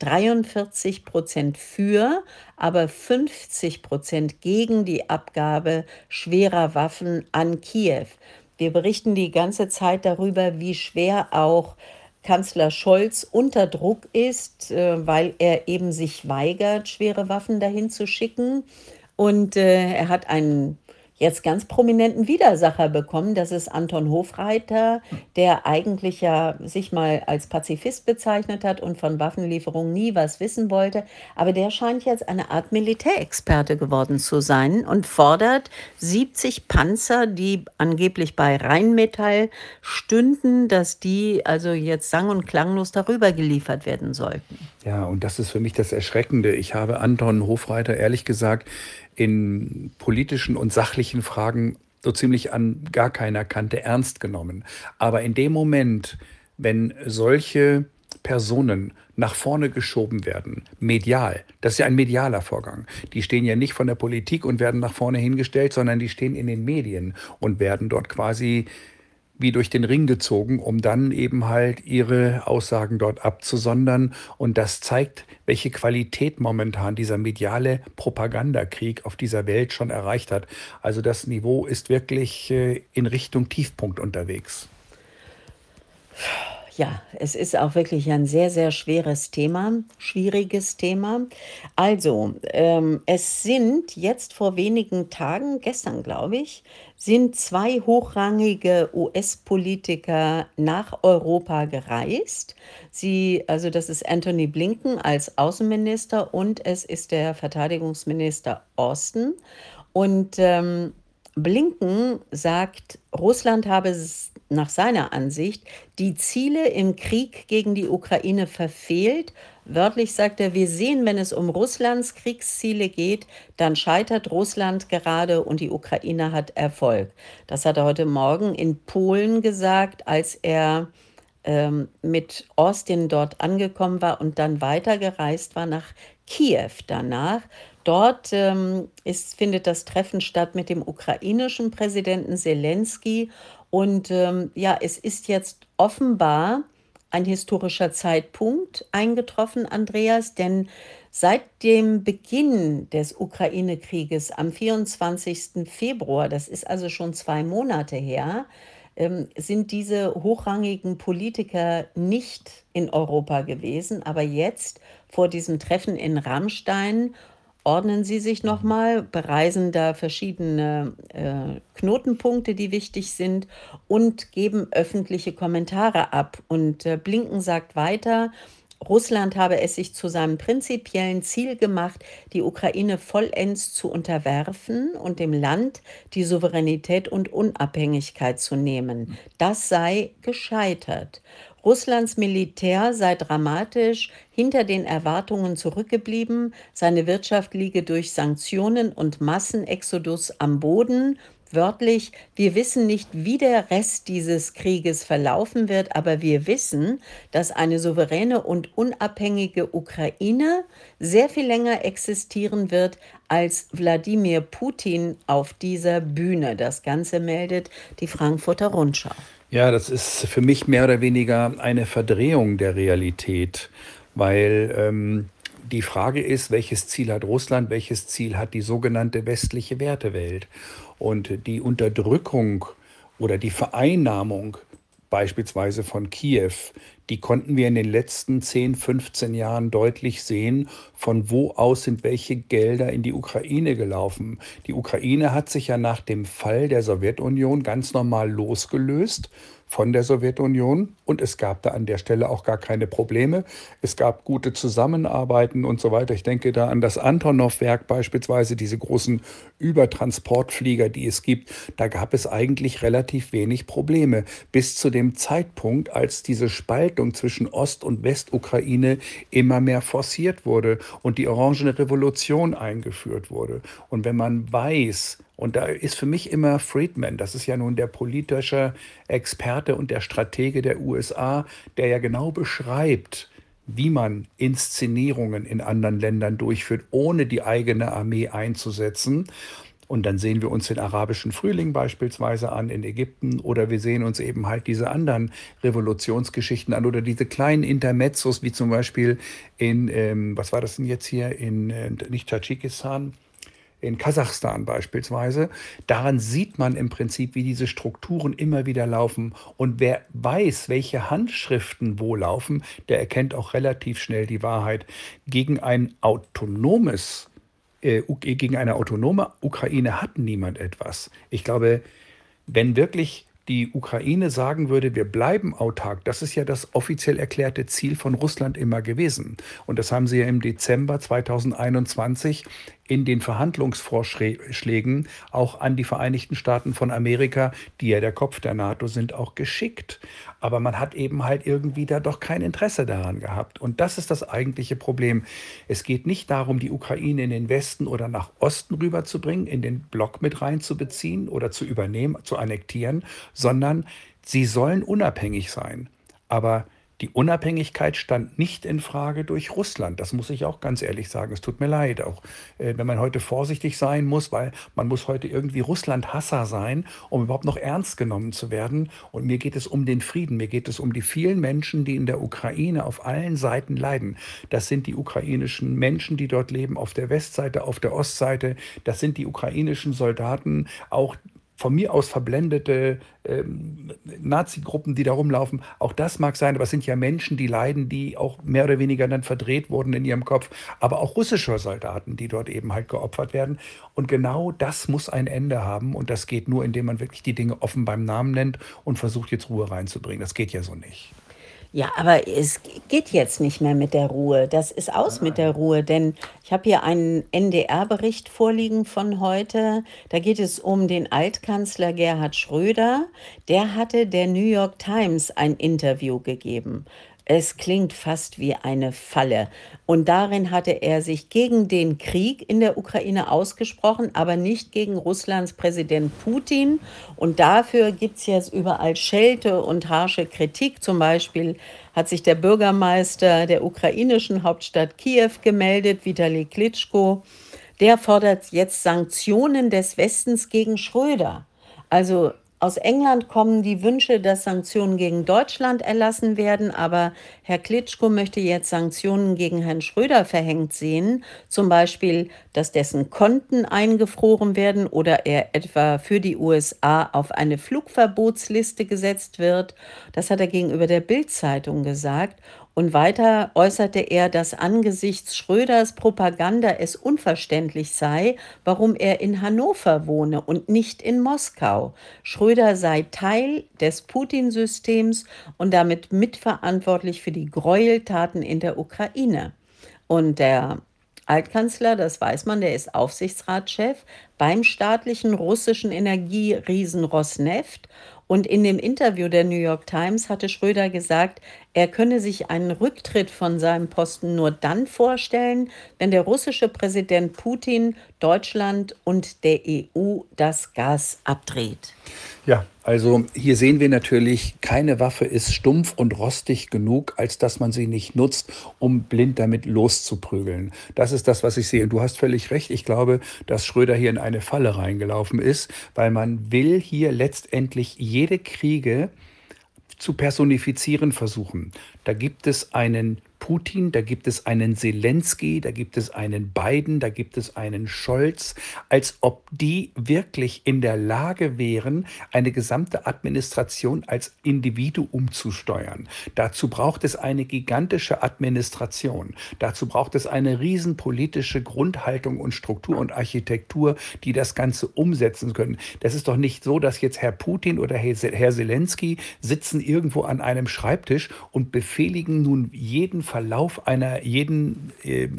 43% für, aber 50% gegen die Abgabe schwerer Waffen an Kiew. Wir berichten die ganze Zeit darüber, wie schwer auch Kanzler Scholz unter Druck ist, weil er eben sich weigert, schwere Waffen dahin zu schicken. Und er hat einen jetzt ganz prominenten Widersacher bekommen. Das ist Anton Hofreiter, der eigentlich ja sich mal als Pazifist bezeichnet hat und von Waffenlieferungen nie was wissen wollte. Aber der scheint jetzt eine Art Militärexperte geworden zu sein und fordert 70 Panzer, die angeblich bei Rheinmetall stünden, dass die also jetzt sang- und klanglos darüber geliefert werden sollten. Ja, und das ist für mich das Erschreckende. Ich habe Anton Hofreiter ehrlich gesagt in politischen und sachlichen Fragen so ziemlich an gar keiner Kante ernst genommen. Aber in dem Moment, wenn solche Personen nach vorne geschoben werden, medial, das ist ja ein medialer Vorgang. Die stehen ja nicht von der Politik und werden nach vorne hingestellt, sondern die stehen in den Medien und werden dort quasi wie durch den Ring gezogen, um dann eben halt ihre Aussagen dort abzusondern. Und das zeigt, welche Qualität momentan dieser mediale Propagandakrieg auf dieser Welt schon erreicht hat. Also das Niveau ist wirklich in Richtung Tiefpunkt unterwegs. Ja, es ist auch wirklich ein sehr, sehr schwieriges Thema. Also, es sind jetzt vor wenigen Tagen, gestern glaube ich, sind zwei hochrangige US-Politiker nach Europa gereist. Also das ist Anthony Blinken als Außenminister und es ist der Verteidigungsminister Austin. Und Blinken sagt, Russland habe nach seiner Ansicht die Ziele im Krieg gegen die Ukraine verfehlt. Wörtlich sagt er, wir sehen, wenn es um Russlands Kriegsziele geht, dann scheitert Russland gerade und die Ukraine hat Erfolg. Das hat er heute Morgen in Polen gesagt, als er mit Austin dort angekommen war und dann weitergereist war nach Kiew danach. Dort findet das Treffen statt mit dem ukrainischen Präsidenten Zelensky. Und ja, es ist jetzt offenbar ein historischer Zeitpunkt eingetroffen, Andreas, denn seit dem Beginn des Ukraine-Krieges am 24. Februar, das ist also schon 2 Monate her, sind diese hochrangigen Politiker nicht in Europa gewesen. Aber jetzt, vor diesem Treffen in Rammstein, ordnen sie sich nochmal, bereisen da verschiedene Knotenpunkte, die wichtig sind, und geben öffentliche Kommentare ab. Und Blinken sagt weiter, Russland habe es sich zu seinem prinzipiellen Ziel gemacht, die Ukraine vollends zu unterwerfen und dem Land die Souveränität und Unabhängigkeit zu nehmen. Das sei gescheitert. Russlands Militär sei dramatisch hinter den Erwartungen zurückgeblieben, seine Wirtschaft liege durch Sanktionen und Massenexodus am Boden. Wörtlich, wir wissen nicht, wie der Rest dieses Krieges verlaufen wird, aber wir wissen, dass eine souveräne und unabhängige Ukraine sehr viel länger existieren wird als Wladimir Putin auf dieser Bühne. Das Ganze meldet die Frankfurter Rundschau. Ja, das ist für mich mehr oder weniger eine Verdrehung der Realität, weil die Frage ist, welches Ziel hat Russland, welches Ziel hat die sogenannte westliche Wertewelt? Und die Unterdrückung oder die Vereinnahmung beispielsweise von Kiew, die konnten wir in den letzten 10, 15 Jahren deutlich sehen, von wo aus sind welche Gelder in die Ukraine gelaufen. Die Ukraine hat sich ja nach dem Fall der Sowjetunion ganz normal losgelöst von der Sowjetunion und es gab da an der Stelle auch gar keine Probleme. Es gab gute Zusammenarbeiten und so weiter. Ich denke da an das Antonov-Werk beispielsweise, diese großen Übertransportflieger, die es gibt. Da gab es eigentlich relativ wenig Probleme bis zu dem Zeitpunkt, als diese Spaltung zwischen Ost- und Westukraine immer mehr forciert wurde und die Orangene Revolution eingeführt wurde. Und wenn man weiß, und da ist für mich immer Friedman, das ist ja nun der politische Experte und der Stratege der USA, der ja genau beschreibt, wie man Inszenierungen in anderen Ländern durchführt, ohne die eigene Armee einzusetzen. Und dann sehen wir uns den arabischen Frühling beispielsweise an in Ägypten oder wir sehen uns eben halt diese anderen Revolutionsgeschichten an oder diese kleinen Intermezzos, wie zum Beispiel was war das denn jetzt hier, nicht Tadschikistan, in Kasachstan beispielsweise. Daran sieht man im Prinzip, wie diese Strukturen immer wieder laufen. Und wer weiß, welche Handschriften wo laufen, der erkennt auch relativ schnell die Wahrheit. Gegen ein gegen eine autonome Ukraine hat niemand etwas. Ich glaube, wenn wirklich die Ukraine sagen würde, wir bleiben autark, das ist ja das offiziell erklärte Ziel von Russland immer gewesen. Und das haben sie ja im Dezember 2021 in den Verhandlungsvorschlägen auch an die Vereinigten Staaten von Amerika, die ja der Kopf der NATO sind, auch geschickt. Aber man hat eben halt irgendwie da doch kein Interesse daran gehabt. Und das ist das eigentliche Problem. Es geht nicht darum, die Ukraine in den Westen oder nach Osten rüberzubringen, in den Block mit reinzubeziehen oder zu übernehmen, zu annektieren, sondern sie sollen unabhängig sein. Aber die Unabhängigkeit stand nicht in Frage durch Russland. Das muss ich auch ganz ehrlich sagen. Es tut mir leid, auch wenn man heute vorsichtig sein muss, weil man muss heute irgendwie Russland-Hasser sein, um überhaupt noch ernst genommen zu werden. Und mir geht es um den Frieden. Mir geht es um die vielen Menschen, die in der Ukraine auf allen Seiten leiden. Das sind die ukrainischen Menschen, die dort leben, auf der Westseite, auf der Ostseite. Das sind die ukrainischen Soldaten, auch von mir aus verblendete Nazi-Gruppen, die da rumlaufen. Auch das mag sein, aber es sind ja Menschen, die leiden, die auch mehr oder weniger dann verdreht wurden in ihrem Kopf. Aber auch russische Soldaten, die dort eben halt geopfert werden. Und genau das muss ein Ende haben. Und das geht nur, indem man wirklich die Dinge offen beim Namen nennt und versucht, jetzt Ruhe reinzubringen. Das geht ja so nicht. Ja, aber es geht jetzt nicht mehr mit der Ruhe. Das ist aus mit der Ruhe, denn ich habe hier einen NDR-Bericht vorliegen von heute. Da geht es um den Altkanzler Gerhard Schröder. Der hatte der New York Times ein Interview gegeben. Es klingt fast wie eine Falle. Und darin hatte er sich gegen den Krieg in der Ukraine ausgesprochen, aber nicht gegen Russlands Präsident Putin. Und dafür gibt es jetzt überall Schelte und harsche Kritik. Zum Beispiel hat sich der Bürgermeister der ukrainischen Hauptstadt Kiew gemeldet, Vitali Klitschko. Der fordert jetzt Sanktionen des Westens gegen Schröder. Also Aus England kommen die Wünsche, dass Sanktionen gegen Deutschland erlassen werden, aber Herr Klitschko möchte jetzt Sanktionen gegen Herrn Schröder verhängt sehen, zum Beispiel, dass dessen Konten eingefroren werden oder er etwa für die USA auf eine Flugverbotsliste gesetzt wird. Das hat er gegenüber der Bild-Zeitung gesagt. Und weiter äußerte er, dass angesichts Schröders Propaganda es unverständlich sei, warum er in Hannover wohne und nicht in Moskau. Schröder sei Teil des Putin-Systems und damit mitverantwortlich für die Gräueltaten in der Ukraine. Und der Altkanzler, das weiß man, der ist Aufsichtsratschef beim staatlichen russischen Energieriesen Rosneft. Und in dem Interview der New York Times hatte Schröder gesagt, er könne sich einen Rücktritt von seinem Posten nur dann vorstellen, wenn der russische Präsident Putin Deutschland und der EU das Gas abdreht. Ja, also hier sehen wir natürlich, keine Waffe ist stumpf und rostig genug, als dass man sie nicht nutzt, um blind damit loszuprügeln. Das ist das, was ich sehe. Und du hast völlig recht. Ich glaube, dass Schröder hier in eine Falle reingelaufen ist, weil man will hier letztendlich jede Kriege zu personifizieren versuchen. Da gibt es einen Putin, da gibt es einen Zelensky, da gibt es einen Biden, da gibt es einen Scholz, als ob die wirklich in der Lage wären, eine gesamte Administration als Individuum zu steuern. Dazu braucht es eine gigantische Administration. Dazu braucht es eine riesenpolitische Grundhaltung und Struktur und Architektur, die das Ganze umsetzen können. Das ist doch nicht so, dass jetzt Herr Putin oder Herr Zelensky sitzen irgendwo an einem Schreibtisch und befehligen nun jeden Verlauf einer jeden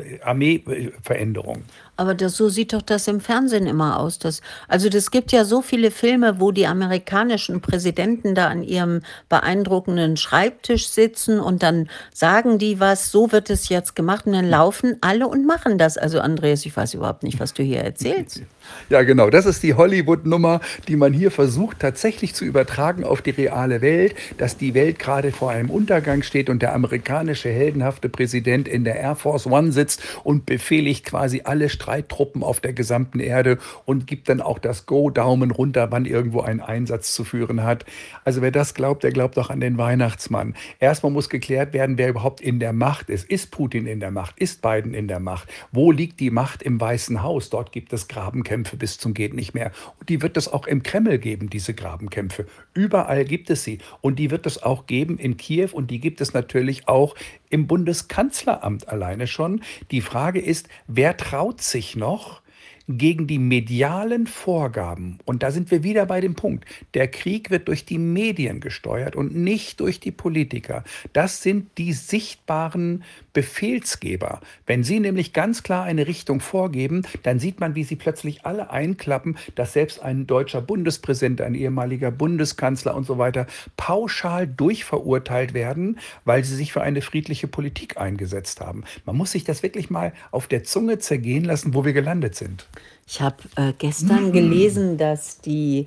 Armeeveränderung. Aber so sieht doch das im Fernsehen immer aus. Also das gibt ja so viele Filme, wo die amerikanischen Präsidenten da an ihrem beeindruckenden Schreibtisch sitzen und dann sagen die was, so wird es jetzt gemacht und dann laufen alle und machen das. Also Andreas, ich weiß überhaupt nicht, was du hier erzählst. Ja, genau. Das ist die Hollywood-Nummer, die man hier versucht tatsächlich zu übertragen auf die reale Welt, dass die Welt gerade vor einem Untergang steht und der amerikanische heldenhafte Präsident in der Air Force One sitzt und befehligt quasi alle Streittruppen auf der gesamten Erde und gibt dann auch das Go-Daumen runter, wann irgendwo ein Einsatz zu führen hat. Also wer das glaubt, der glaubt doch an den Weihnachtsmann. Erstmal muss geklärt werden, wer überhaupt in der Macht ist. Ist Putin in der Macht? Ist Biden in der Macht? Wo liegt die Macht im Weißen Haus? Dort gibt es Grabenkämpfe bis zum geht nicht mehr. Und die wird es auch im Kreml geben, diese Grabenkämpfe. Überall gibt es sie. Und die wird es auch geben in Kiew und die gibt es natürlich auch im Bundeskanzleramt alleine schon. Die Frage ist, wer traut sich noch gegen die medialen Vorgaben, und da sind wir wieder bei dem Punkt, der Krieg wird durch die Medien gesteuert und nicht durch die Politiker. Das sind die sichtbaren Befehlsgeber. Wenn sie nämlich ganz klar eine Richtung vorgeben, dann sieht man, wie sie plötzlich alle einklappen, dass selbst ein deutscher Bundespräsident, ein ehemaliger Bundeskanzler und so weiter pauschal durchverurteilt werden, weil sie sich für eine friedliche Politik eingesetzt haben. Man muss sich das wirklich mal auf der Zunge zergehen lassen, wo wir gelandet sind. Ich habe gestern gelesen, dass die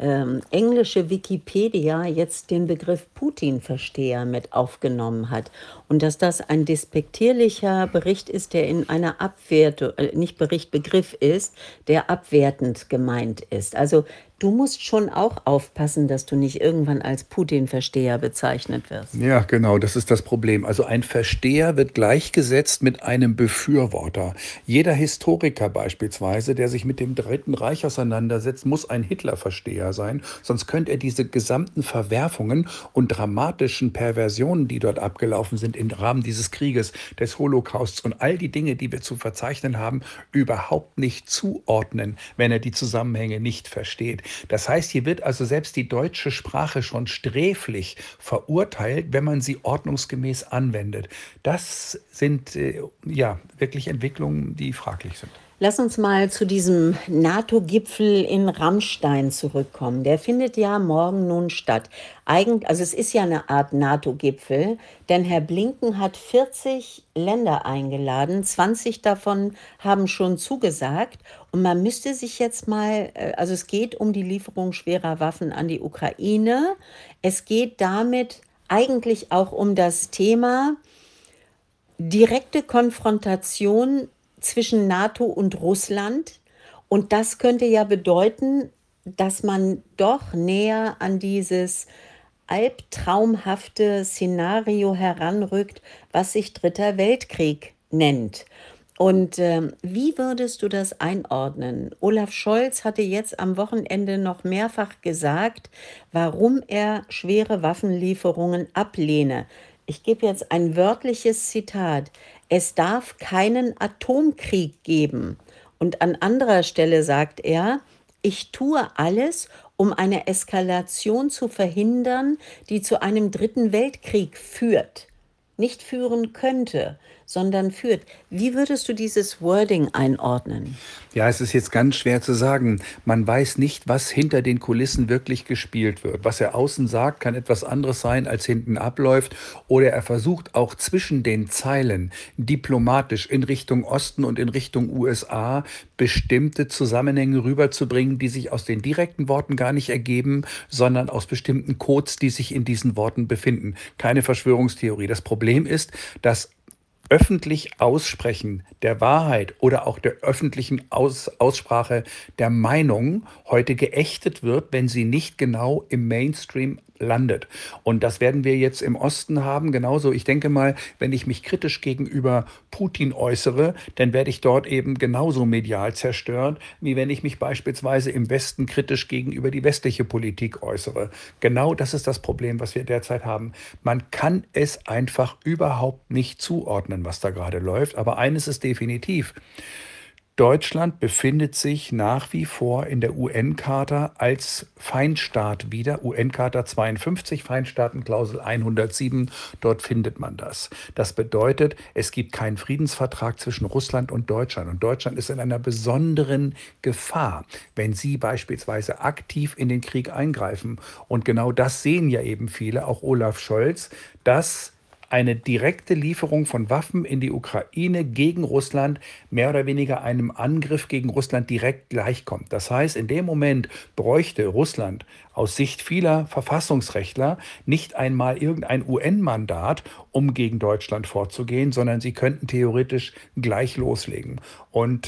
englische Wikipedia jetzt den Begriff Putin-Versteher mit aufgenommen hat und dass das ein despektierlicher Bericht ist, der in einer nicht Bericht, Begriff ist, der abwertend gemeint ist. Also du musst schon auch aufpassen, dass du nicht irgendwann als Putin-Versteher bezeichnet wirst. Ja, genau, das ist das Problem. Also ein Versteher wird gleichgesetzt mit einem Befürworter. Jeder Historiker beispielsweise, der sich mit dem Dritten Reich auseinandersetzt, muss ein Hitler-Versteher sein. Sonst könnte er diese gesamten Verwerfungen und dramatischen Perversionen, die dort abgelaufen sind im Rahmen dieses Krieges, des Holocausts und all die Dinge, die wir zu verzeichnen haben, überhaupt nicht zuordnen, wenn er die Zusammenhänge nicht versteht. Das heißt, hier wird also selbst die deutsche Sprache schon sträflich verurteilt, wenn man sie ordnungsgemäß anwendet. Das sind wirklich Entwicklungen, die fraglich sind. Lass uns mal zu diesem NATO-Gipfel in Rammstein zurückkommen. Der findet ja morgen nun statt. Also es ist ja eine Art NATO-Gipfel, denn Herr Blinken hat 40 Länder eingeladen, 20 davon haben schon zugesagt. Und man müsste sich jetzt mal, also es geht um die Lieferung schwerer Waffen an die Ukraine. Es geht damit eigentlich auch um das Thema direkte Konfrontation zwischen NATO und Russland. Und das könnte ja bedeuten, dass man doch näher an dieses albtraumhafte Szenario heranrückt, was sich Dritter Weltkrieg nennt. Und wie würdest du das einordnen? Olaf Scholz hatte jetzt am Wochenende noch mehrfach gesagt, warum er schwere Waffenlieferungen ablehne. Ich gebe jetzt ein wörtliches Zitat. Es darf keinen Atomkrieg geben. Und an anderer Stelle sagt er, ich tue alles, um eine Eskalation zu verhindern, die zu einem dritten Weltkrieg führt. Nicht führen könnte, sondern führt. Wie würdest du dieses Wording einordnen? Ja, es ist jetzt ganz schwer zu sagen. Man weiß nicht, was hinter den Kulissen wirklich gespielt wird. Was er außen sagt, kann etwas anderes sein, als hinten abläuft. Oder er versucht auch zwischen den Zeilen diplomatisch in Richtung Osten und in Richtung USA bestimmte Zusammenhänge rüberzubringen, die sich aus den direkten Worten gar nicht ergeben, sondern aus bestimmten Codes, die sich in diesen Worten befinden. Keine Verschwörungstheorie. Das Problem ist, dass öffentlich Aussprechen der Wahrheit oder auch der öffentlichen Aussprache der Meinung heute geächtet wird, wenn sie nicht genau im Mainstream landet. Und das werden wir jetzt im Osten haben. Genauso, ich denke mal, wenn ich mich kritisch gegenüber Putin äußere, dann werde ich dort eben genauso medial zerstört, wie wenn ich mich beispielsweise im Westen kritisch gegenüber die westliche Politik äußere. Genau das ist das Problem, was wir derzeit haben. Man kann es einfach überhaupt nicht zuordnen, was da gerade läuft. Aber eines ist definitiv: Deutschland befindet sich nach wie vor in der UN-Charta als Feindstaat wieder. UN-Charta 52, Feindstaatenklausel 107, dort findet man das. Das bedeutet, es gibt keinen Friedensvertrag zwischen Russland und Deutschland. Und Deutschland ist in einer besonderen Gefahr, wenn sie beispielsweise aktiv in den Krieg eingreifen. Und genau das sehen ja eben viele, auch Olaf Scholz, dass eine direkte Lieferung von Waffen in die Ukraine gegen Russland mehr oder weniger einem Angriff gegen Russland direkt gleichkommt. Das heißt, in dem Moment bräuchte Russland aus Sicht vieler Verfassungsrechtler nicht einmal irgendein UN-Mandat, um gegen Deutschland vorzugehen, sondern sie könnten theoretisch gleich loslegen. Und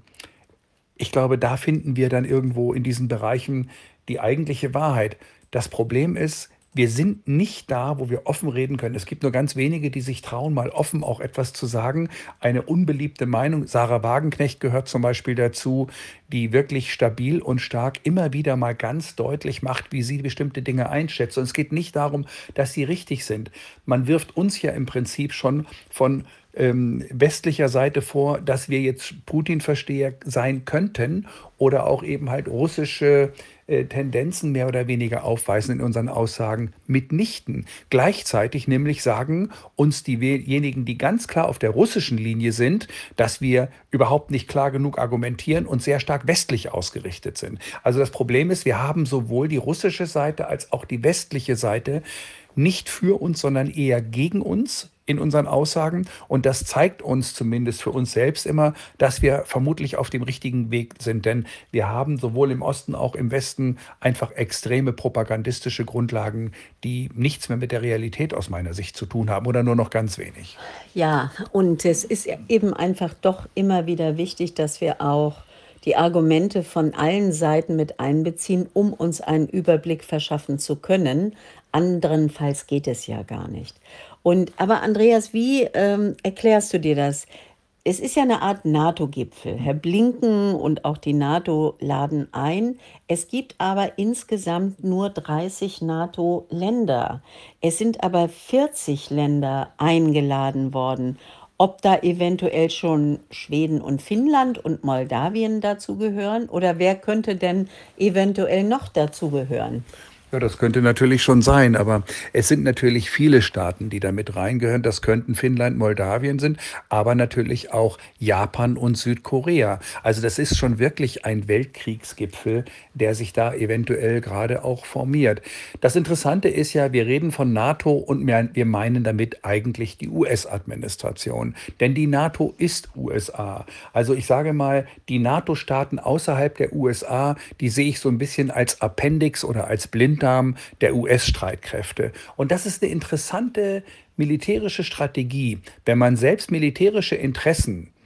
ich glaube, da finden wir dann irgendwo in diesen Bereichen die eigentliche Wahrheit. Das Problem ist, wir sind nicht da, wo wir offen reden können. Es gibt nur ganz wenige, die sich trauen, mal offen auch etwas zu sagen. Eine unbeliebte Meinung, Sarah Wagenknecht gehört zum Beispiel dazu, die wirklich stabil und stark immer wieder mal ganz deutlich macht, wie sie bestimmte Dinge einschätzt. Und es geht nicht darum, dass sie richtig sind. Man wirft uns ja im Prinzip schon von westlicher Seite vor, dass wir jetzt Putin-Versteher sein könnten oder auch eben halt russische Tendenzen mehr oder weniger aufweisen in unseren Aussagen, mitnichten. Gleichzeitig nämlich sagen uns diejenigen, die ganz klar auf der russischen Linie sind, dass wir überhaupt nicht klar genug argumentieren und sehr stark westlich ausgerichtet sind. Also das Problem ist, wir haben sowohl die russische Seite als auch die westliche Seite nicht für uns, sondern eher gegen uns in unseren Aussagen. Und das zeigt uns zumindest für uns selbst immer, dass wir vermutlich auf dem richtigen Weg sind. Denn wir haben sowohl im Osten als auch im Westen einfach extreme propagandistische Grundlagen, die nichts mehr mit der Realität aus meiner Sicht zu tun haben oder nur noch ganz wenig. Ja, und es ist eben einfach doch immer wieder wichtig, dass wir auch die Argumente von allen Seiten mit einbeziehen, um uns einen Überblick verschaffen zu können. Anderenfalls geht es ja gar nicht. Aber Andreas, wie erklärst du dir das? Es ist ja eine Art NATO-Gipfel. Herr Blinken und auch die NATO laden ein. Es gibt aber insgesamt nur 30 NATO-Länder. Es sind aber 40 Länder eingeladen worden. Ob da eventuell schon Schweden und Finnland und Moldawien dazu gehören oder wer könnte denn eventuell noch dazu gehören? Ja, das könnte natürlich schon sein, aber es sind natürlich viele Staaten, die da mit reingehören. Das könnten Finnland, Moldawien sind, aber natürlich auch Japan und Südkorea. Also das ist schon wirklich ein Weltkriegsgipfel, der sich da eventuell gerade auch formiert. Das Interessante ist ja, wir reden von NATO und wir meinen damit eigentlich die US-Administration. Denn die NATO ist USA. Also ich sage mal, die NATO-Staaten außerhalb der USA, die sehe ich so ein bisschen als Appendix oder als Blinddarm der US-Streitkräfte. Und das ist eine interessante militärische Strategie. Wenn man selbst militärische Interessen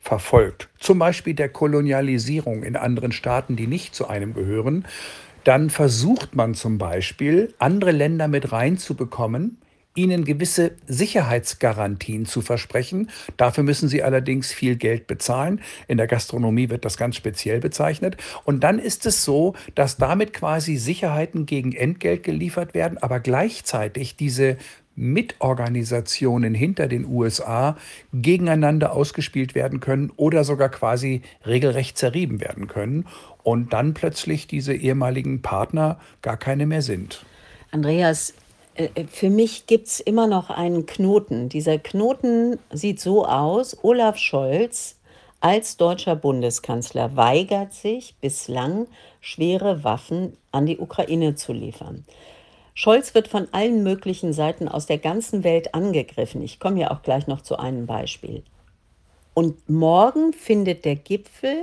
verfolgt, zum Beispiel der Kolonialisierung in anderen Staaten, die nicht zu einem gehören, dann versucht man zum Beispiel, andere Länder mit reinzubekommen, ihnen gewisse Sicherheitsgarantien zu versprechen. Dafür müssen sie allerdings viel Geld bezahlen. In der Gastronomie wird das ganz speziell bezeichnet. Und dann ist es so, dass damit quasi Sicherheiten gegen Entgelt geliefert werden, aber gleichzeitig diese Mitorganisationen hinter den USA gegeneinander ausgespielt werden können oder sogar quasi regelrecht zerrieben werden können und dann plötzlich diese ehemaligen Partner gar keine mehr sind. Andreas, für mich gibt es immer noch einen Knoten. Dieser Knoten sieht so aus: Olaf Scholz als deutscher Bundeskanzler weigert sich bislang, schwere Waffen an die Ukraine zu liefern. Scholz wird von allen möglichen Seiten aus der ganzen Welt angegriffen. Ich komme ja auch gleich noch zu einem Beispiel. Und morgen findet der Gipfel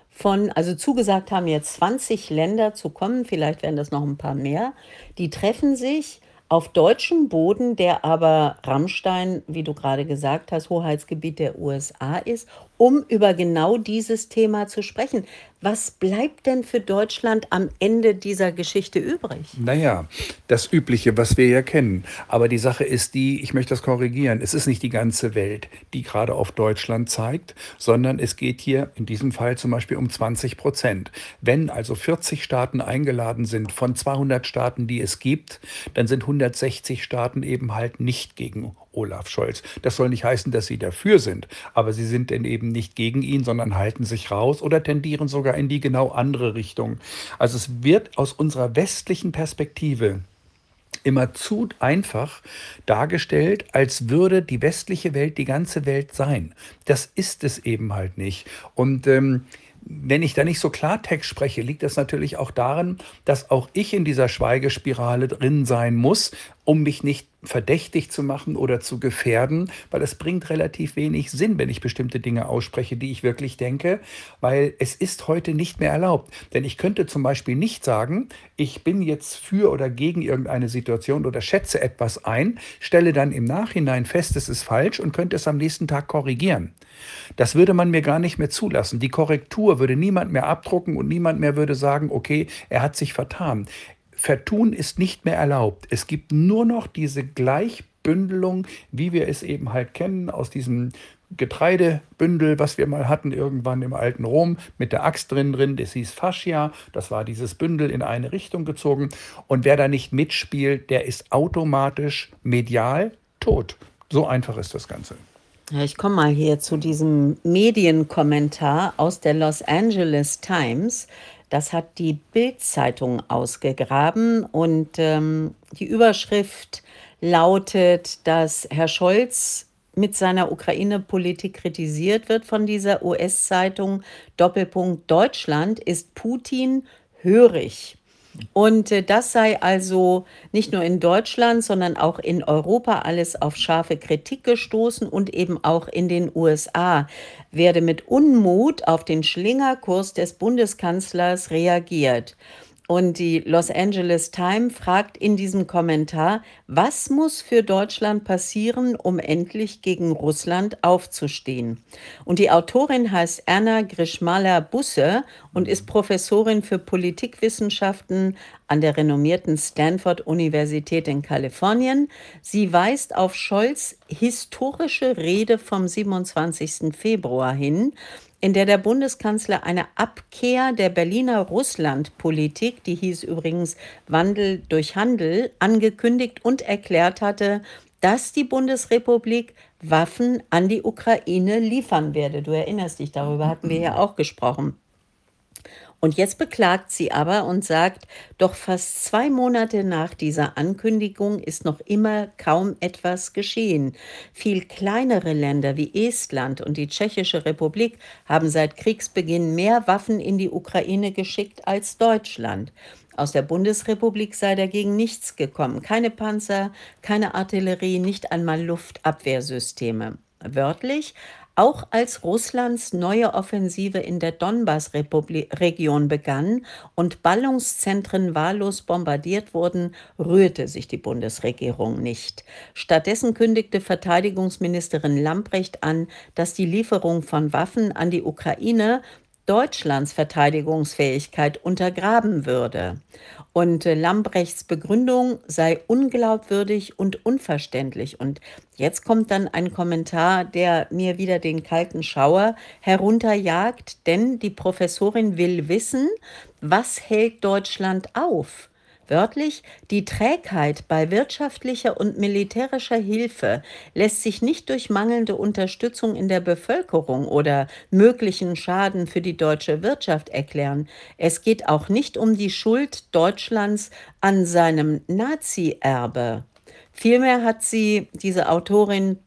also zugesagt haben jetzt 20 Länder zu kommen, vielleicht werden das noch ein paar mehr, die treffen sich auf deutschem Boden, der aber Rammstein, wie du gerade gesagt hast, Hoheitsgebiet der USA ist, um über genau dieses Thema zu sprechen. Was bleibt denn für Deutschland am Ende dieser Geschichte übrig? Naja, das Übliche, was wir ja kennen. Aber die Sache ist die, ich möchte das korrigieren, es ist nicht die ganze Welt, die gerade auf Deutschland zeigt, sondern es geht hier in diesem Fall zum Beispiel um 20%. Wenn also 40 Staaten eingeladen sind von 200 Staaten, die es gibt, dann sind 160 Staaten eben halt nicht gegen Olaf Scholz. Das soll nicht heißen, dass sie dafür sind, aber sie sind denn eben nicht gegen ihn, sondern halten sich raus oder tendieren sogar in die genau andere Richtung. Also es wird aus unserer westlichen Perspektive immer zu einfach dargestellt, als würde die westliche Welt die ganze Welt sein. Das ist es eben halt nicht. Und wenn ich da nicht so Klartext spreche, liegt das natürlich auch daran, dass auch ich in dieser Schweigespirale drin sein muss, um mich nicht verdächtig zu machen oder zu gefährden, weil es bringt relativ wenig Sinn, wenn ich bestimmte Dinge ausspreche, die ich wirklich denke, weil es ist heute nicht mehr erlaubt. Denn ich könnte zum Beispiel nicht sagen, ich bin jetzt für oder gegen irgendeine Situation oder schätze etwas ein, stelle dann im Nachhinein fest, es ist falsch und könnte es am nächsten Tag korrigieren. Das würde man mir gar nicht mehr zulassen. Die Korrektur würde niemand mehr abdrucken und niemand mehr würde sagen, okay, er hat sich vertan. Vertun ist nicht mehr erlaubt. Es gibt nur noch diese Gleichbündelung, wie wir es eben halt kennen aus diesem Getreidebündel, was wir mal hatten irgendwann im alten Rom mit der Axt drin, das hieß Fascia, das war dieses Bündel in eine Richtung gezogen und wer da nicht mitspielt, der ist automatisch medial tot. So einfach ist das Ganze. Ja, ich komme mal hier zu diesem Medienkommentar aus der Los Angeles Times. Das hat die Bild-Zeitung ausgegraben und die Überschrift lautet, dass Herr Scholz mit seiner Ukraine-Politik kritisiert wird von dieser US-Zeitung. Doppelpunkt: Deutschland ist Putin hörig. Und das sei also nicht nur in Deutschland, sondern auch in Europa alles auf scharfe Kritik gestoßen und eben auch in den USA werde mit Unmut auf den Schlingerkurs des Bundeskanzlers reagiert. Und die Los Angeles Times fragt in diesem Kommentar, was muss für Deutschland passieren, um endlich gegen Russland aufzustehen? Und die Autorin heißt Anna Grischmaler-Busse und ist Professorin für Politikwissenschaften an der renommierten Stanford-Universität in Kalifornien. Sie weist auf Scholz' historische Rede vom 27. Februar hin, in der der Bundeskanzler eine Abkehr der Berliner Russlandpolitik, die hieß übrigens Wandel durch Handel, angekündigt und erklärt hatte, dass die Bundesrepublik Waffen an die Ukraine liefern werde. Du erinnerst dich, darüber hatten wir ja auch gesprochen. Und jetzt beklagt sie aber und sagt, doch fast 2 Monate nach dieser Ankündigung ist noch immer kaum etwas geschehen. Viel kleinere Länder wie Estland und die Tschechische Republik haben seit Kriegsbeginn mehr Waffen in die Ukraine geschickt als Deutschland. Aus der Bundesrepublik sei dagegen nichts gekommen. Keine Panzer, keine Artillerie, nicht einmal Luftabwehrsysteme. wörtlich, auch als Russlands neue Offensive in der Donbass-Region begann und Ballungszentren wahllos bombardiert wurden, rührte sich die Bundesregierung nicht. Stattdessen kündigte Verteidigungsministerin Lambrecht an, dass die Lieferung von Waffen an die Ukraine Deutschlands Verteidigungsfähigkeit untergraben würde. Und Lambrechts Begründung sei unglaubwürdig und unverständlich. Und jetzt kommt dann ein Kommentar, der mir wieder den kalten Schauer herunterjagt, denn die Professorin will wissen, was hält Deutschland auf? Wörtlich, die Trägheit bei wirtschaftlicher und militärischer Hilfe lässt sich nicht durch mangelnde Unterstützung in der Bevölkerung oder möglichen Schaden für die deutsche Wirtschaft erklären. Es geht auch nicht um die Schuld Deutschlands an seinem Nazi-Erbe. Vielmehr hat diese Autorin,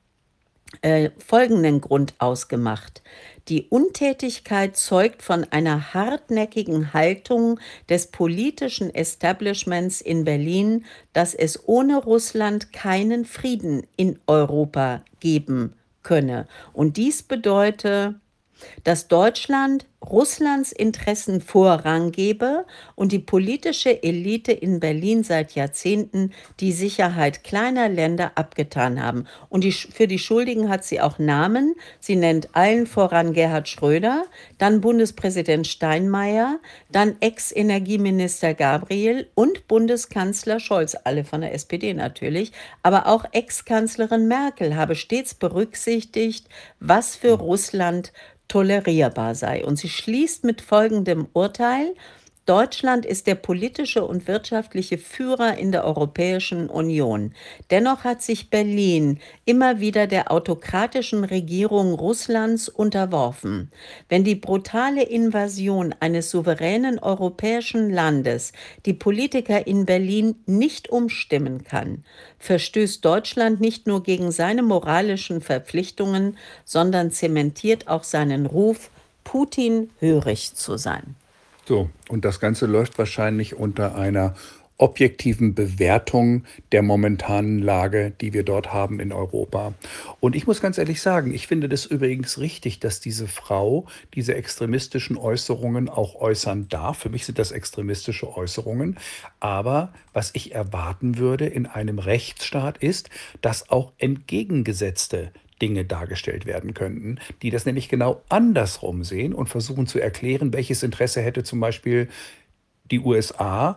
folgenden Grund ausgemacht. Die Untätigkeit zeugt von einer hartnäckigen Haltung des politischen Establishments in Berlin, dass es ohne Russland keinen Frieden in Europa geben könne. Und dies bedeutet, dass Deutschland Russlands Interessen Vorrang gebe und die politische Elite in Berlin seit Jahrzehnten die Sicherheit kleiner Länder abgetan haben. Und für die Schuldigen hat sie auch Namen. Sie nennt allen voran Gerhard Schröder, dann Bundespräsident Steinmeier, dann Ex-Energieminister Gabriel und Bundeskanzler Scholz, alle von der SPD natürlich, aber auch Ex-Kanzlerin Merkel habe stets berücksichtigt, was für Russland tolerierbar sei. Und sie schließt mit folgendem Urteil: Deutschland ist der politische und wirtschaftliche Führer in der Europäischen Union. Dennoch hat sich Berlin immer wieder der autokratischen Regierung Russlands unterworfen. Wenn die brutale Invasion eines souveränen europäischen Landes die Politiker in Berlin nicht umstimmen kann, verstößt Deutschland nicht nur gegen seine moralischen Verpflichtungen, sondern zementiert auch seinen Ruf, Putin hörig zu sein. So, und das Ganze läuft wahrscheinlich unter einer objektiven Bewertung der momentanen Lage, die wir dort haben in Europa. Und ich muss ganz ehrlich sagen, ich finde das übrigens richtig, dass diese Frau diese extremistischen Äußerungen auch äußern darf. Für mich sind das extremistische Äußerungen. Aber was ich erwarten würde in einem Rechtsstaat ist, dass auch entgegengesetzte Dinge dargestellt werden könnten, die das nämlich genau andersrum sehen und versuchen zu erklären, welches Interesse hätte zum Beispiel die USA,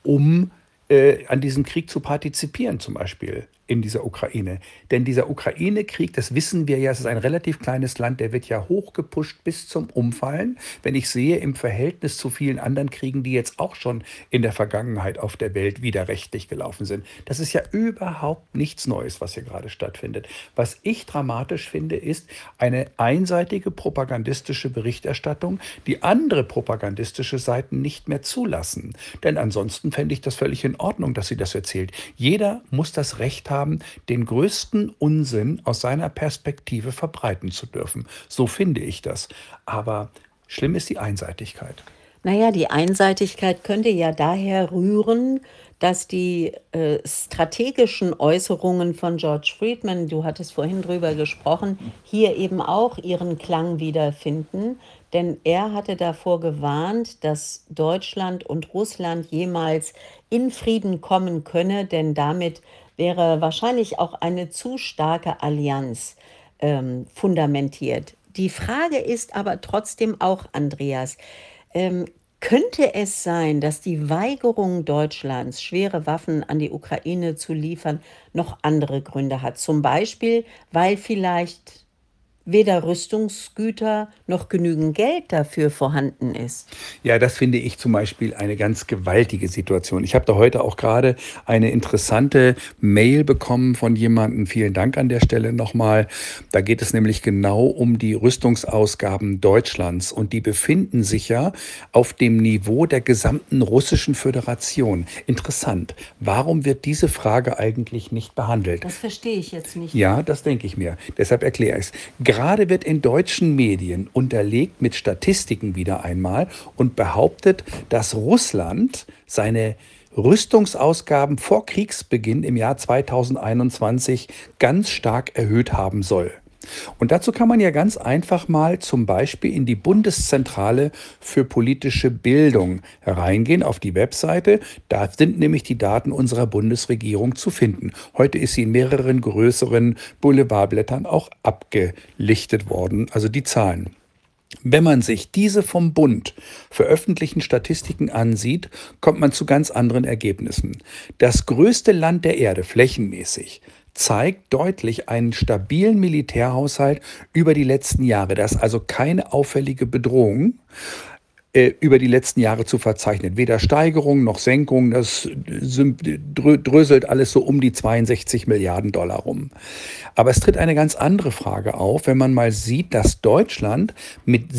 um an diesem Krieg zu partizipieren, zum Beispiel in dieser Ukraine. Denn dieser Ukraine-Krieg, das wissen wir ja, es ist ein relativ kleines Land, der wird ja hochgepusht bis zum Umfallen. Wenn ich sehe, im Verhältnis zu vielen anderen Kriegen, die jetzt auch schon in der Vergangenheit auf der Welt widerrechtlich gelaufen sind. Das ist ja überhaupt nichts Neues, was hier gerade stattfindet. Was ich dramatisch finde, ist eine einseitige propagandistische Berichterstattung, die andere propagandistische Seiten nicht mehr zulassen. Denn ansonsten fände ich das völlig in Ordnung, dass sie das erzählt. Jeder muss das Recht haben, den größten Unsinn aus seiner Perspektive verbreiten zu dürfen. So finde ich das. Aber schlimm ist die Einseitigkeit. Naja, die Einseitigkeit könnte ja daher rühren, dass die strategischen Äußerungen von George Friedman, du hattest vorhin drüber gesprochen, hier eben auch ihren Klang wiederfinden. Denn er hatte davor gewarnt, dass Deutschland und Russland jemals in Frieden kommen könne, denn damit wäre wahrscheinlich auch eine zu starke Allianz fundamentiert. Die Frage ist aber trotzdem auch, Andreas, ähm, könnte es sein, dass die Weigerung Deutschlands, schwere Waffen an die Ukraine zu liefern, noch andere Gründe hat? Zum Beispiel, weil vielleicht weder Rüstungsgüter noch genügend Geld dafür vorhanden ist. Ja, das finde ich zum Beispiel eine ganz gewaltige Situation. Ich habe da heute auch gerade eine interessante Mail bekommen von jemandem. Vielen Dank an der Stelle nochmal. Da geht es nämlich genau um die Rüstungsausgaben Deutschlands. Und die befinden sich ja auf dem Niveau der gesamten Russischen Föderation. Interessant. Warum wird diese Frage eigentlich nicht behandelt? Das verstehe ich jetzt nicht. Ja, das denke ich mir. Deshalb erkläre ich es. Gerade wird in deutschen Medien unterlegt mit Statistiken wieder einmal und behauptet, dass Russland seine Rüstungsausgaben vor Kriegsbeginn im Jahr 2021 ganz stark erhöht haben soll. Und dazu kann man ja ganz einfach mal zum Beispiel in die Bundeszentrale für politische Bildung reingehen, auf die Webseite. Da sind nämlich die Daten unserer Bundesregierung zu finden. Heute ist sie in mehreren größeren Boulevardblättern auch abgelichtet worden, also die Zahlen. Wenn man sich diese vom Bund veröffentlichten Statistiken ansieht, kommt man zu ganz anderen Ergebnissen. Das größte Land der Erde, flächenmäßig, zeigt deutlich einen stabilen Militärhaushalt über die letzten Jahre. Da ist also keine auffällige Bedrohung über die letzten Jahre zu verzeichnen. Weder Steigerung noch Senkung, das dröselt alles so um die 62 Milliarden Dollar rum. Aber es tritt eine ganz andere Frage auf, wenn man mal sieht, dass Deutschland mit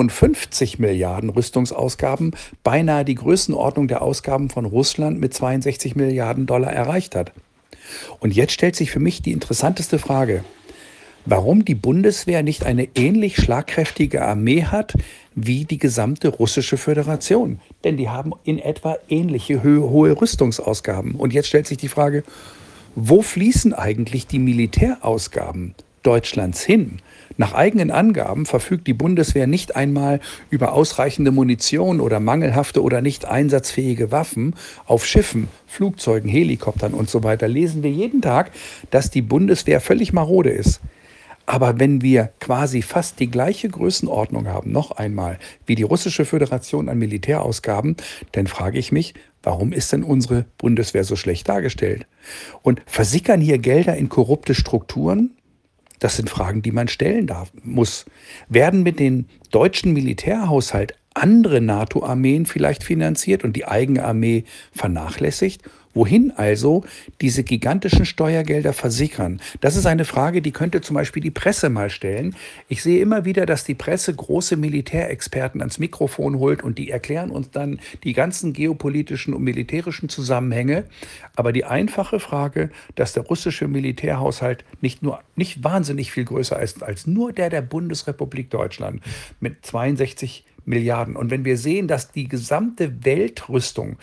57 Milliarden Rüstungsausgaben beinahe die Größenordnung der Ausgaben von Russland mit 62 Milliarden Dollar erreicht hat. Und jetzt stellt sich für mich die interessanteste Frage: Warum die Bundeswehr nicht eine ähnlich schlagkräftige Armee hat wie die gesamte russische Föderation. Denn die haben in etwa ähnliche hohe Rüstungsausgaben. Und jetzt stellt sich die Frage, wo fließen eigentlich die Militärausgaben Deutschlands hin? Nach eigenen Angaben verfügt die Bundeswehr nicht einmal über ausreichende Munition oder mangelhafte oder nicht einsatzfähige Waffen auf Schiffen, Flugzeugen, Helikoptern und so weiter. Lesen wir jeden Tag, dass die Bundeswehr völlig marode ist. Aber wenn wir quasi fast die gleiche Größenordnung haben, noch einmal, wie die russische Föderation an Militärausgaben, dann frage ich mich, warum ist denn unsere Bundeswehr so schlecht dargestellt? Und versickern hier Gelder in korrupte Strukturen? Das sind Fragen, die man stellen muss. Werden mit dem deutschen Militärhaushalt andere NATO-Armeen vielleicht finanziert und die eigene Armee vernachlässigt? Wohin also diese gigantischen Steuergelder versickern? Das ist eine Frage, die könnte zum Beispiel die Presse mal stellen. Ich sehe immer wieder, dass die Presse große Militärexperten ans Mikrofon holt und die erklären uns dann die ganzen geopolitischen und militärischen Zusammenhänge. Aber die einfache Frage, dass der russische Militärhaushalt nicht wahnsinnig viel größer ist als nur der Bundesrepublik Deutschland mit 62 Milliarden. Und wenn wir sehen, dass die gesamte Weltrüstung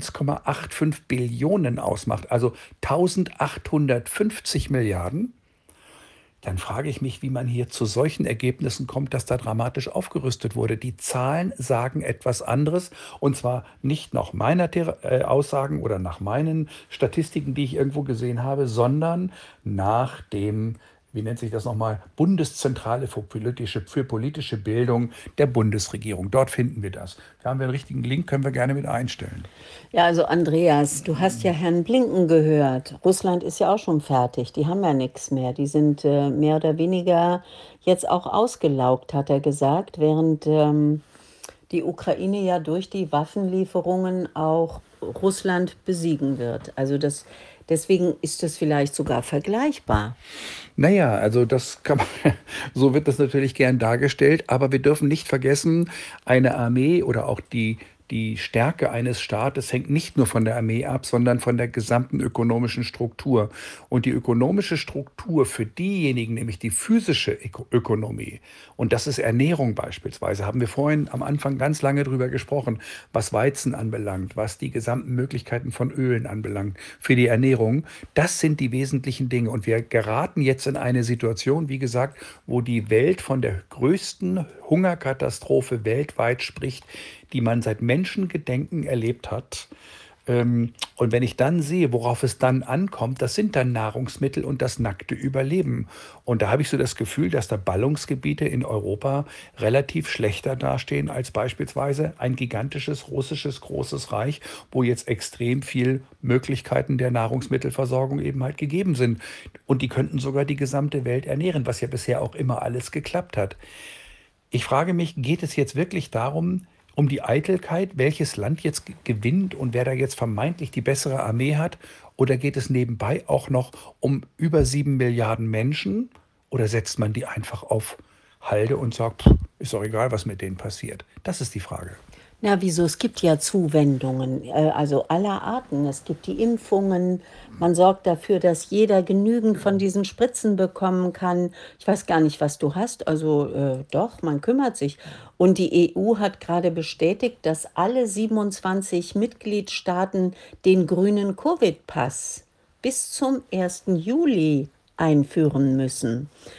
1,85 Billionen ausmacht, also 1850 Milliarden, dann frage ich mich, wie man hier zu solchen Ergebnissen kommt, dass da dramatisch aufgerüstet wurde. Die Zahlen sagen etwas anderes, und zwar nicht nach meiner Aussagen oder nach meinen Statistiken, die ich irgendwo gesehen habe, sondern nach dem, wie nennt sich das nochmal, Bundeszentrale für politische Bildung der Bundesregierung. Dort finden wir das. Da haben wir einen richtigen Link, können wir gerne mit einstellen. Ja, also Andreas, du hast ja Herrn Blinken gehört. Russland ist ja auch schon fertig. Die haben ja nichts mehr. Die sind mehr oder weniger jetzt auch ausgelaugt, hat er gesagt, während die Ukraine ja durch die Waffenlieferungen auch Russland besiegen wird. Deswegen ist das vielleicht sogar vergleichbar. Naja, also das kann man, so wird das natürlich gern dargestellt, aber wir dürfen nicht vergessen, eine Armee oder auch die Stärke eines Staates hängt nicht nur von der Armee ab, sondern von der gesamten ökonomischen Struktur. Und die ökonomische Struktur für diejenigen, nämlich die physische Ökonomie, und das ist Ernährung beispielsweise, haben wir vorhin am Anfang ganz lange drüber gesprochen, was Weizen anbelangt, was die gesamten Möglichkeiten von Ölen anbelangt für die Ernährung. Das sind die wesentlichen Dinge. Und wir geraten jetzt in eine Situation, wie gesagt, wo die Welt von der größten Hungerkatastrophe weltweit spricht, die man seit Menschengedenken erlebt hat. Und wenn ich dann sehe, worauf es dann ankommt, das sind dann Nahrungsmittel und das nackte Überleben. Und da habe ich so das Gefühl, dass da Ballungsgebiete in Europa relativ schlechter dastehen als beispielsweise ein gigantisches russisches großes Reich, wo jetzt extrem viel Möglichkeiten der Nahrungsmittelversorgung eben halt gegeben sind. Und die könnten sogar die gesamte Welt ernähren, was ja bisher auch immer alles geklappt hat. Ich frage mich, geht es jetzt wirklich darum, um die Eitelkeit, welches Land jetzt gewinnt und wer da jetzt vermeintlich die bessere Armee hat? Oder geht es nebenbei auch noch um über 7 Milliarden Menschen? Oder setzt man die einfach auf Halde und sagt, ist doch egal, was mit denen passiert? Das ist die Frage. Na, wieso? Es gibt ja Zuwendungen, also aller Arten. Es gibt die Impfungen. Man sorgt dafür, dass jeder genügend von diesen Spritzen bekommen kann. Ich weiß gar nicht, was du hast. Also doch, man kümmert sich. Und die EU hat gerade bestätigt, dass alle 27 Mitgliedstaaten den grünen Covid-Pass bis zum 1. Juli einführen müssen.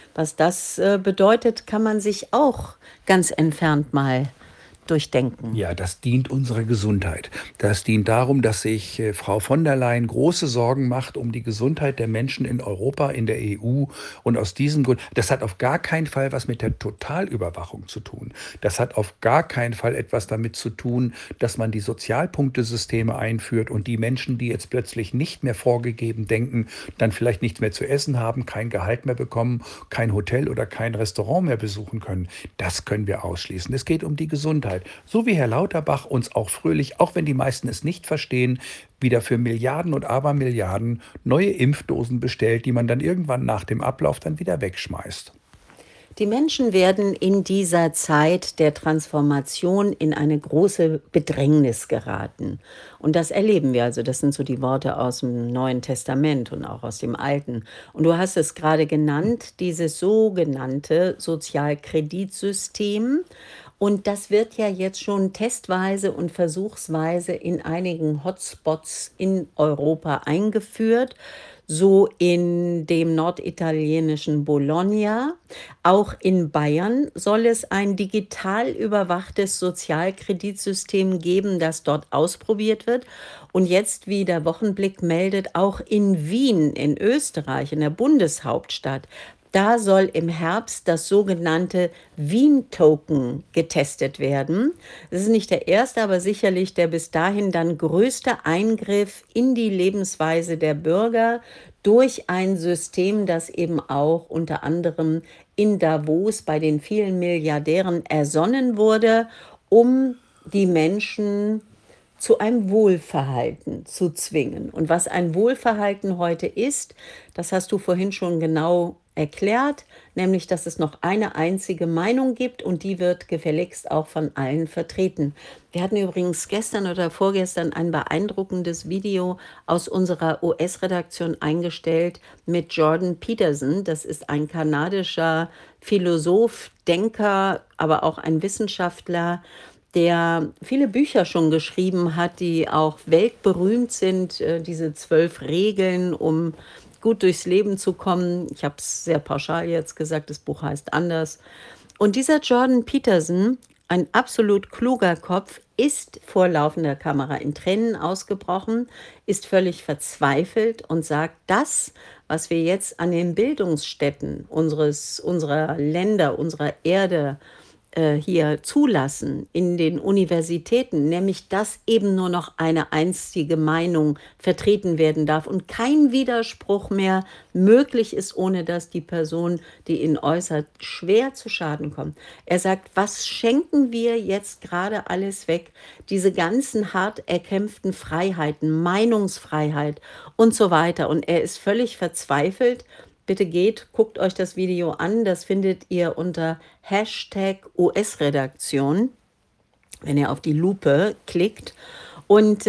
Was das bedeutet, kann man sich auch ganz entfernt mal durchdenken. Ja, das dient unserer Gesundheit. Das dient darum, dass sich Frau von der Leyen große Sorgen macht um die Gesundheit der Menschen in Europa, in der EU. Und aus diesem Grund, das hat auf gar keinen Fall was mit der Totalüberwachung zu tun. Das hat auf gar keinen Fall etwas damit zu tun, dass man die Sozialpunktesysteme einführt und die Menschen, die jetzt plötzlich nicht mehr vorgegeben denken, dann vielleicht nichts mehr zu essen haben, kein Gehalt mehr bekommen, kein Hotel oder kein Restaurant mehr besuchen können. Das können wir ausschließen. Es geht um die Gesundheit. So wie Herr Lauterbach uns auch fröhlich, auch wenn die meisten es nicht verstehen, wieder für Milliarden und Abermilliarden neue Impfdosen bestellt, die man dann irgendwann nach dem Ablauf dann wieder wegschmeißt. Die Menschen werden in dieser Zeit der Transformation in eine große Bedrängnis geraten. Und das erleben wir. Also das sind so die Worte aus dem Neuen Testament und auch aus dem Alten. Und du hast es gerade genannt, dieses sogenannte Sozialkreditsystem. Und das wird ja jetzt schon testweise und versuchsweise in einigen Hotspots in Europa eingeführt, so in dem norditalienischen Bologna. Auch in Bayern soll es ein digital überwachtes Sozialkreditsystem geben, das dort ausprobiert wird. Und jetzt, wie der Wochenblick meldet, auch in Wien, in Österreich, in der Bundeshauptstadt. Da soll im Herbst das sogenannte Wien-Token getestet werden. Das ist nicht der erste, aber sicherlich der bis dahin dann größte Eingriff in die Lebensweise der Bürger durch ein System, das eben auch unter anderem in Davos bei den vielen Milliardären ersonnen wurde, um die Menschen zu einem Wohlverhalten zu zwingen. Und was ein Wohlverhalten heute ist, das hast du vorhin schon genau erklärt, nämlich dass es noch eine einzige Meinung gibt und die wird gefälligst auch von allen vertreten. Wir hatten übrigens gestern oder vorgestern ein beeindruckendes Video aus unserer US-Redaktion eingestellt mit Jordan Peterson. Das ist ein kanadischer Philosoph, Denker, aber auch ein Wissenschaftler, der viele Bücher schon geschrieben hat, die auch weltberühmt sind, diese 12 Regeln, um gut durchs Leben zu kommen. Ich habe es sehr pauschal jetzt gesagt, das Buch heißt anders. Und dieser Jordan Peterson, ein absolut kluger Kopf, ist vor laufender Kamera in Tränen ausgebrochen, ist völlig verzweifelt und sagt, das, was wir jetzt an den Bildungsstätten unserer Länder, unserer Erde hier zulassen in den Universitäten, nämlich dass eben nur noch eine einzige Meinung vertreten werden darf und kein Widerspruch mehr möglich ist, ohne dass die Person, die ihn äußert, schwer zu Schaden kommt. Er sagt, was schenken wir jetzt gerade alles weg? Diese ganzen hart erkämpften Freiheiten, Meinungsfreiheit und so weiter. Und er ist völlig verzweifelt. Bitte guckt euch das Video an. Das findet ihr unter Hashtag US-Redaktion, wenn ihr auf die Lupe klickt. Und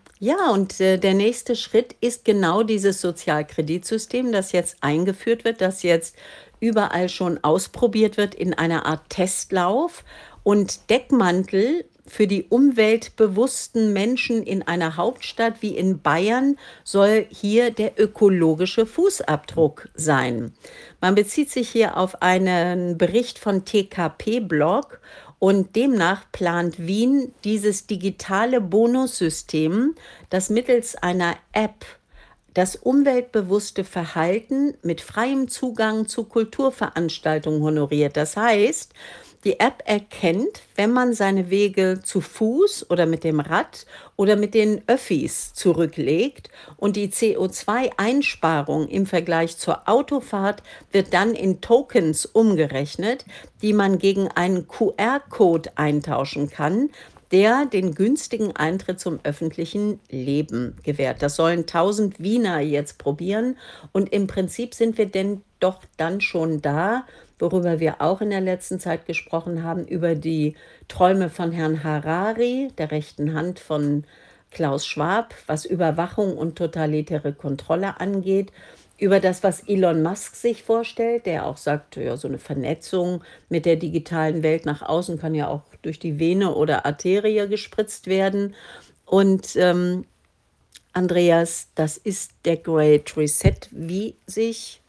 der nächste Schritt ist genau dieses Sozialkreditsystem, das jetzt eingeführt wird, das jetzt überall schon ausprobiert wird in einer Art Testlauf. Und Deckmantel für die umweltbewussten Menschen in einer Hauptstadt wie in Bayern soll hier der ökologische Fußabdruck sein. Man bezieht sich hier auf einen Bericht von TKP-Blog und demnach plant Wien dieses digitale Bonussystem, das mittels einer App das umweltbewusste Verhalten mit freiem Zugang zu Kulturveranstaltungen honoriert. Das heißt, die App erkennt, wenn man seine Wege zu Fuß oder mit dem Rad oder mit den Öffis zurücklegt und die CO2-Einsparung im Vergleich zur Autofahrt wird dann in Tokens umgerechnet, die man gegen einen QR-Code eintauschen kann, der den günstigen Eintritt zum öffentlichen Leben gewährt. Das sollen 1000 Wiener jetzt probieren und im Prinzip sind wir denn doch dann schon da, worüber wir auch in der letzten Zeit gesprochen haben, über die Träume von Herrn Harari, der rechten Hand von Klaus Schwab, was Überwachung und totalitäre Kontrolle angeht, über das, was Elon Musk sich vorstellt, der auch sagt, ja, so eine Vernetzung mit der digitalen Welt nach außen kann ja auch durch die Vene oder Arterie gespritzt werden. Und Andreas, das ist der Great Reset, wie sich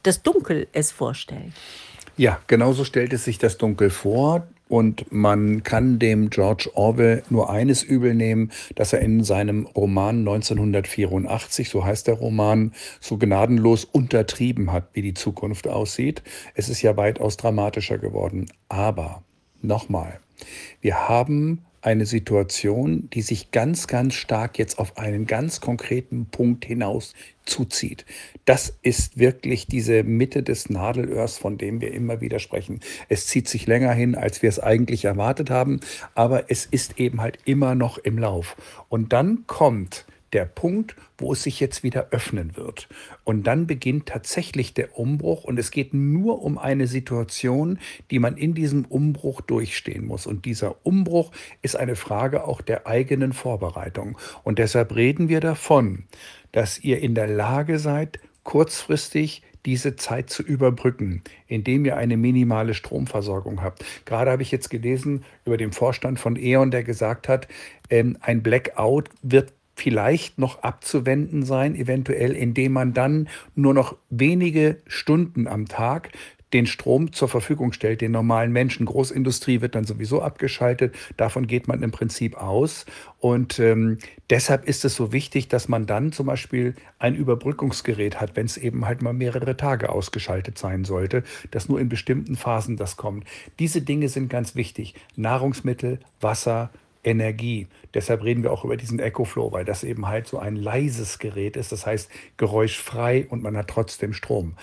das Dunkel es vorstellt. Ja, genauso stellt es sich das Dunkel vor. Und man kann dem George Orwell nur eines übel nehmen, dass er in seinem Roman 1984, so heißt der Roman, so gnadenlos untertrieben hat, wie die Zukunft aussieht. Es ist ja weitaus dramatischer geworden. Aber nochmal, wir haben eine Situation, die sich ganz, ganz stark jetzt auf einen ganz konkreten Punkt hinaus zuzieht. Das ist wirklich diese Mitte des Nadelöhrs, von dem wir immer wieder sprechen. Es zieht sich länger hin, als wir es eigentlich erwartet haben, aber es ist eben halt immer noch im Lauf. Und dann kommt der Punkt, wo es sich jetzt wieder öffnen wird. Und dann beginnt tatsächlich der Umbruch und es geht nur um eine Situation, die man in diesem Umbruch durchstehen muss. Und dieser Umbruch ist eine Frage auch der eigenen Vorbereitung. Und deshalb reden wir davon, dass ihr in der Lage seid, kurzfristig diese Zeit zu überbrücken, indem ihr eine minimale Stromversorgung habt. Gerade habe ich jetzt gelesen über den Vorstand von E.ON, der gesagt hat, ein Blackout wird vielleicht noch abzuwenden sein, eventuell, indem man dann nur noch wenige Stunden am Tag den Strom zur Verfügung stellt, den normalen Menschen. Großindustrie wird dann sowieso abgeschaltet. Davon geht man im Prinzip aus. Und deshalb ist es so wichtig, dass man dann zum Beispiel ein Überbrückungsgerät hat, wenn es eben halt mal mehrere Tage ausgeschaltet sein sollte, dass nur in bestimmten Phasen das kommt. Diese Dinge sind ganz wichtig. Nahrungsmittel, Wasser, Energie. Deshalb reden wir auch über diesen EcoFlow, weil das eben halt so ein leises Gerät ist. Das heißt, geräuschfrei und man hat trotzdem Strom.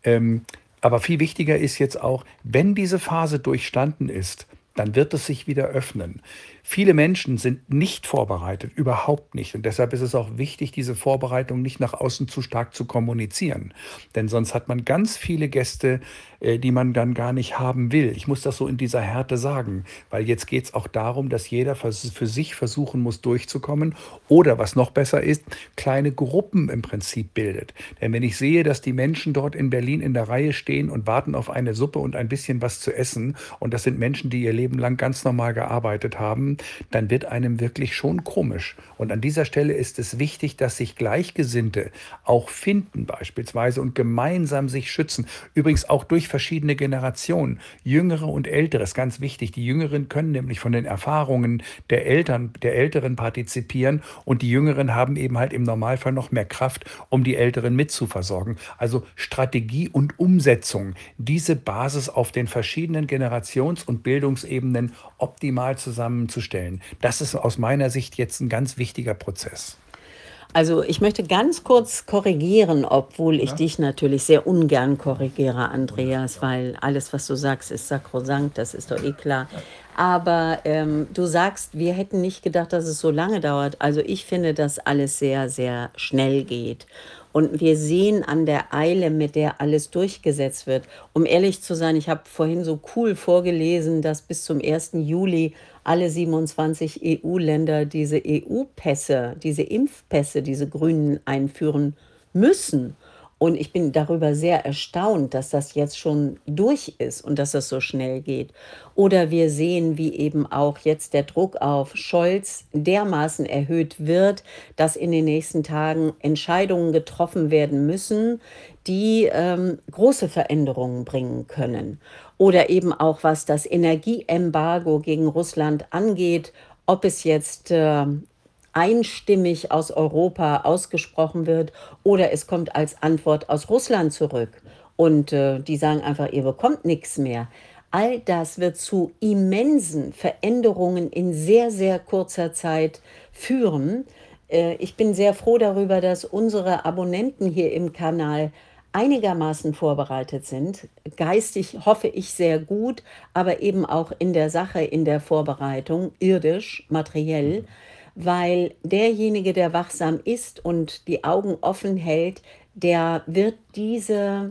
Aber viel wichtiger ist jetzt auch, wenn diese Phase durchstanden ist, dann wird es sich wieder öffnen. Viele Menschen sind nicht vorbereitet, überhaupt nicht. Und deshalb ist es auch wichtig, diese Vorbereitung nicht nach außen zu stark zu kommunizieren. Denn sonst hat man ganz viele Gäste, die man dann gar nicht haben will. Ich muss das so in dieser Härte sagen, weil jetzt geht es auch darum, dass jeder für sich versuchen muss, durchzukommen oder, was noch besser ist, kleine Gruppen im Prinzip bildet. Denn wenn ich sehe, dass die Menschen dort in Berlin in der Reihe stehen und warten auf eine Suppe und ein bisschen was zu essen, und das sind Menschen, die ihr Leben lang ganz normal gearbeitet haben, dann wird einem wirklich schon komisch. Und an dieser Stelle ist es wichtig, dass sich Gleichgesinnte auch finden beispielsweise und gemeinsam sich schützen. Übrigens auch durch verschiedene Generationen, Jüngere und Ältere, ist ganz wichtig. Die Jüngeren können nämlich von den Erfahrungen der Eltern, der Älteren partizipieren und die Jüngeren haben eben halt im Normalfall noch mehr Kraft, um die Älteren mitzuversorgen. Also Strategie und Umsetzung, diese Basis auf den verschiedenen Generations- und Bildungsebenen optimal zusammenzustellen. Das ist aus meiner Sicht jetzt ein ganz wichtiger Prozess. Also ich möchte ganz kurz korrigieren, obwohl ich Ja? dich natürlich sehr ungern korrigiere, Andreas, weil alles, was du sagst, ist sakrosankt, das ist doch eh klar. Aber du sagst, wir hätten nicht gedacht, dass es so lange dauert. Also ich finde, dass alles sehr, sehr schnell geht. Und wir sehen an der Eile, mit der alles durchgesetzt wird. Um ehrlich zu sein, ich habe vorhin so cool vorgelesen, dass bis zum 1. Juli alle 27 EU-Länder diese EU-Pässe, diese Impfpässe, diese grünen einführen müssen. Und ich bin darüber sehr erstaunt, dass das jetzt schon durch ist und dass das so schnell geht. Oder wir sehen, wie eben auch jetzt der Druck auf Scholz dermaßen erhöht wird, dass in den nächsten Tagen Entscheidungen getroffen werden müssen, die große Veränderungen bringen können. Oder eben auch was das Energieembargo gegen Russland angeht, ob es jetzt einstimmig aus Europa ausgesprochen wird oder es kommt als Antwort aus Russland zurück. Und die sagen einfach, ihr bekommt nichts mehr. All das wird zu immensen Veränderungen in sehr, sehr kurzer Zeit führen. Ich bin sehr froh darüber, dass unsere Abonnenten hier im Kanal einigermaßen vorbereitet sind. Geistig hoffe ich sehr gut, aber eben auch in der Sache, in der Vorbereitung, irdisch, materiell, weil derjenige, der wachsam ist und die Augen offen hält, der wird diese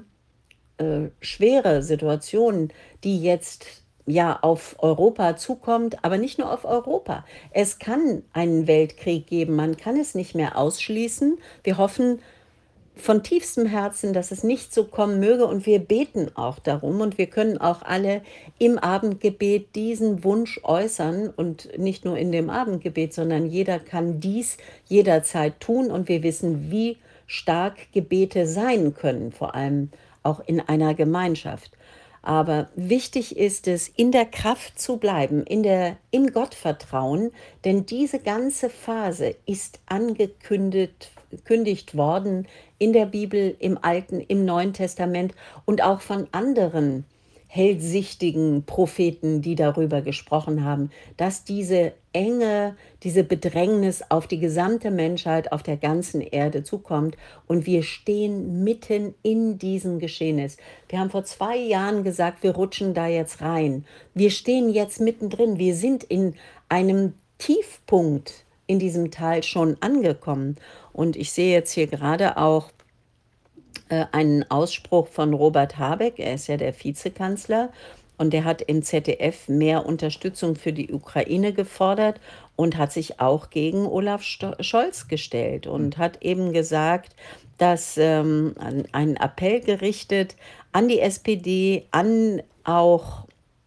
schwere Situation, die jetzt ja auf Europa zukommt, aber nicht nur auf Europa. Es kann einen Weltkrieg geben, man kann es nicht mehr ausschließen. Wir hoffen von tiefstem Herzen, dass es nicht so kommen möge und wir beten auch darum und wir können auch alle im Abendgebet diesen Wunsch äußern und nicht nur in dem Abendgebet, sondern jeder kann dies jederzeit tun und wir wissen, wie stark Gebete sein können, vor allem auch in einer Gemeinschaft. Aber wichtig ist es, in der Kraft zu bleiben, im Gottvertrauen, denn diese ganze Phase ist angekündigt worden in der Bibel, im Alten, im Neuen Testament und auch von anderen hellsichtigen Propheten, die darüber gesprochen haben, dass diese Enge, diese Bedrängnis auf die gesamte Menschheit, auf der ganzen Erde zukommt. Und wir stehen mitten in diesem Geschehnis. Wir haben vor 2 Jahren gesagt, wir rutschen da jetzt rein. Wir stehen jetzt mittendrin. Wir sind in einem Tiefpunkt in diesem Tal schon angekommen. Und ich sehe jetzt hier gerade auch einen Ausspruch von Robert Habeck, er ist ja der Vizekanzler, und der hat im ZDF mehr Unterstützung für die Ukraine gefordert und hat sich auch gegen Olaf Scholz gestellt und hat eben gesagt, dass einen Appell gerichtet an die SPD, an auch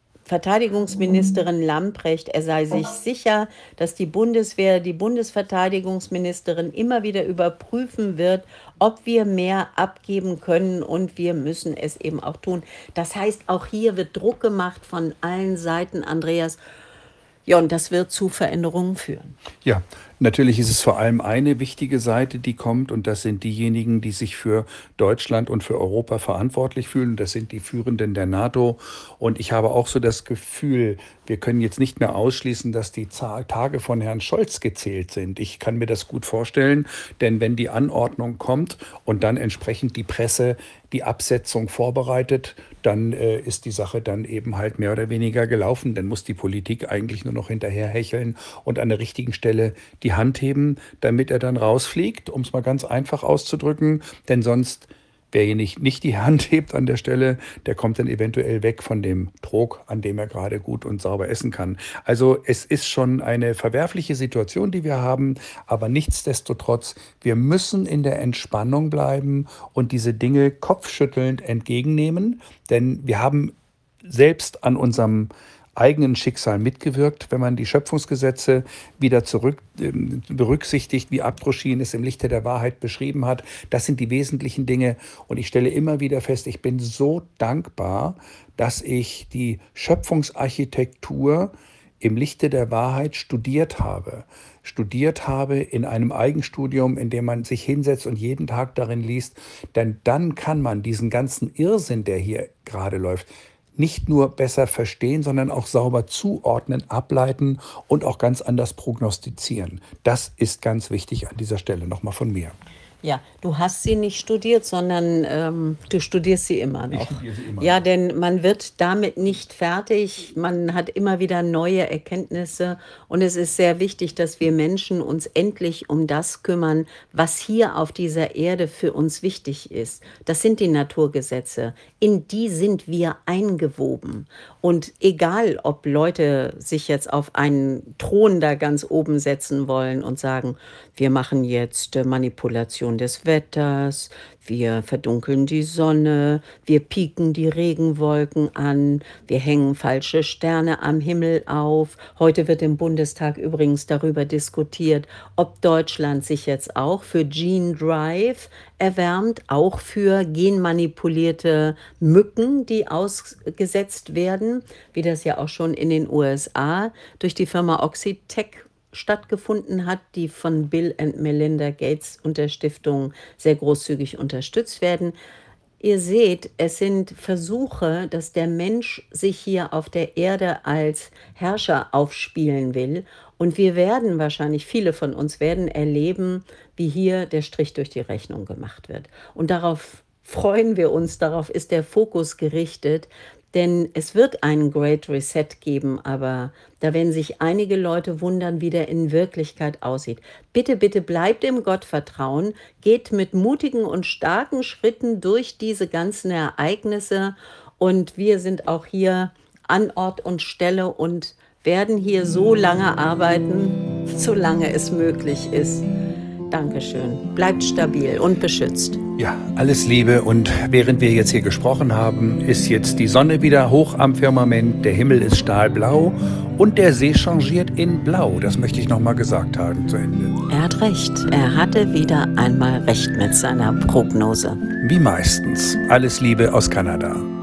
Verteidigungsministerin Lamprecht, er sei sich sicher, dass die Bundeswehr, die Bundesverteidigungsministerin immer wieder überprüfen wird, ob wir mehr abgeben können und wir müssen es eben auch tun. Das heißt, auch hier wird Druck gemacht von allen Seiten, Andreas. Ja, und das wird zu Veränderungen führen. Ja, natürlich ist es vor allem eine wichtige Seite, die kommt, und das sind diejenigen, die sich für Deutschland und für Europa verantwortlich fühlen. Das sind die Führenden der NATO. Und ich habe auch so das Gefühl, wir können jetzt nicht mehr ausschließen, dass die Tage von Herrn Scholz gezählt sind. Ich kann mir das gut vorstellen, denn wenn die Anordnung kommt und dann entsprechend die Presse die Absetzung vorbereitet, dann ist die Sache dann eben halt mehr oder weniger gelaufen. Dann muss die Politik eigentlich nur noch hinterherhecheln und an der richtigen Stelle die Hand heben, damit er dann rausfliegt, um es mal ganz einfach auszudrücken. Denn sonst, wer nicht die Hand hebt an der Stelle, der kommt dann eventuell weg von dem Trog, an dem er gerade gut und sauber essen kann. Also es ist schon eine verwerfliche Situation, die wir haben, aber nichtsdestotrotz, wir müssen in der Entspannung bleiben und diese Dinge kopfschüttelnd entgegennehmen, denn wir haben selbst an unserem eigenen Schicksal mitgewirkt, wenn man die Schöpfungsgesetze wieder zurück berücksichtigt, wie Abdruschin es im Lichte der Wahrheit beschrieben hat. Das sind die wesentlichen Dinge. Und ich stelle immer wieder fest, ich bin so dankbar, dass ich die Schöpfungsarchitektur im Lichte der Wahrheit studiert habe. Studiert habe in einem Eigenstudium, in dem man sich hinsetzt und jeden Tag darin liest. Denn dann kann man diesen ganzen Irrsinn, der hier gerade läuft, nicht nur besser verstehen, sondern auch sauber zuordnen, ableiten und auch ganz anders prognostizieren. Das ist ganz wichtig an dieser Stelle nochmal von mir. Ja, du hast sie nicht studiert, sondern du studierst sie immer Ich noch. studiere sie immer Ja, noch. denn man wird damit nicht fertig. Man hat immer wieder neue Erkenntnisse. Und es ist sehr wichtig, dass wir Menschen uns endlich um das kümmern, was hier auf dieser Erde für uns wichtig ist. Das sind die Naturgesetze. In die sind wir eingewoben. Und egal, ob Leute sich jetzt auf einen Thron da ganz oben setzen wollen und sagen, wir machen jetzt Manipulation des Wetters, wir verdunkeln die Sonne, wir pieken die Regenwolken an, wir hängen falsche Sterne am Himmel auf. Heute wird im Bundestag übrigens darüber diskutiert, ob Deutschland sich jetzt auch für Gene Drive erwärmt, auch für genmanipulierte Mücken, die ausgesetzt werden, wie das ja auch schon in den USA durch die Firma Oxitec stattgefunden hat, die von Bill and Melinda Gates und der Stiftung sehr großzügig unterstützt werden. Ihr seht, es sind Versuche, dass der Mensch sich hier auf der Erde als Herrscher aufspielen will. Und wir werden wahrscheinlich, viele von uns werden erleben, wie hier der Strich durch die Rechnung gemacht wird. Und darauf freuen wir uns, darauf ist der Fokus gerichtet, denn es wird einen Great Reset geben, aber da werden sich einige Leute wundern, wie der in Wirklichkeit aussieht. Bitte, bitte bleibt im Gottvertrauen, geht mit mutigen und starken Schritten durch diese ganzen Ereignisse und wir sind auch hier an Ort und Stelle und werden hier so lange arbeiten, solange es möglich ist. Dankeschön. Bleibt stabil und beschützt. Ja, alles Liebe. Und während wir jetzt hier gesprochen haben, ist jetzt die Sonne wieder hoch am Firmament, der Himmel ist stahlblau und der See changiert in Blau. Das möchte ich nochmal gesagt haben zu Ende. Er hat recht. Er hatte wieder einmal recht mit seiner Prognose. Wie meistens. Alles Liebe aus Kanada.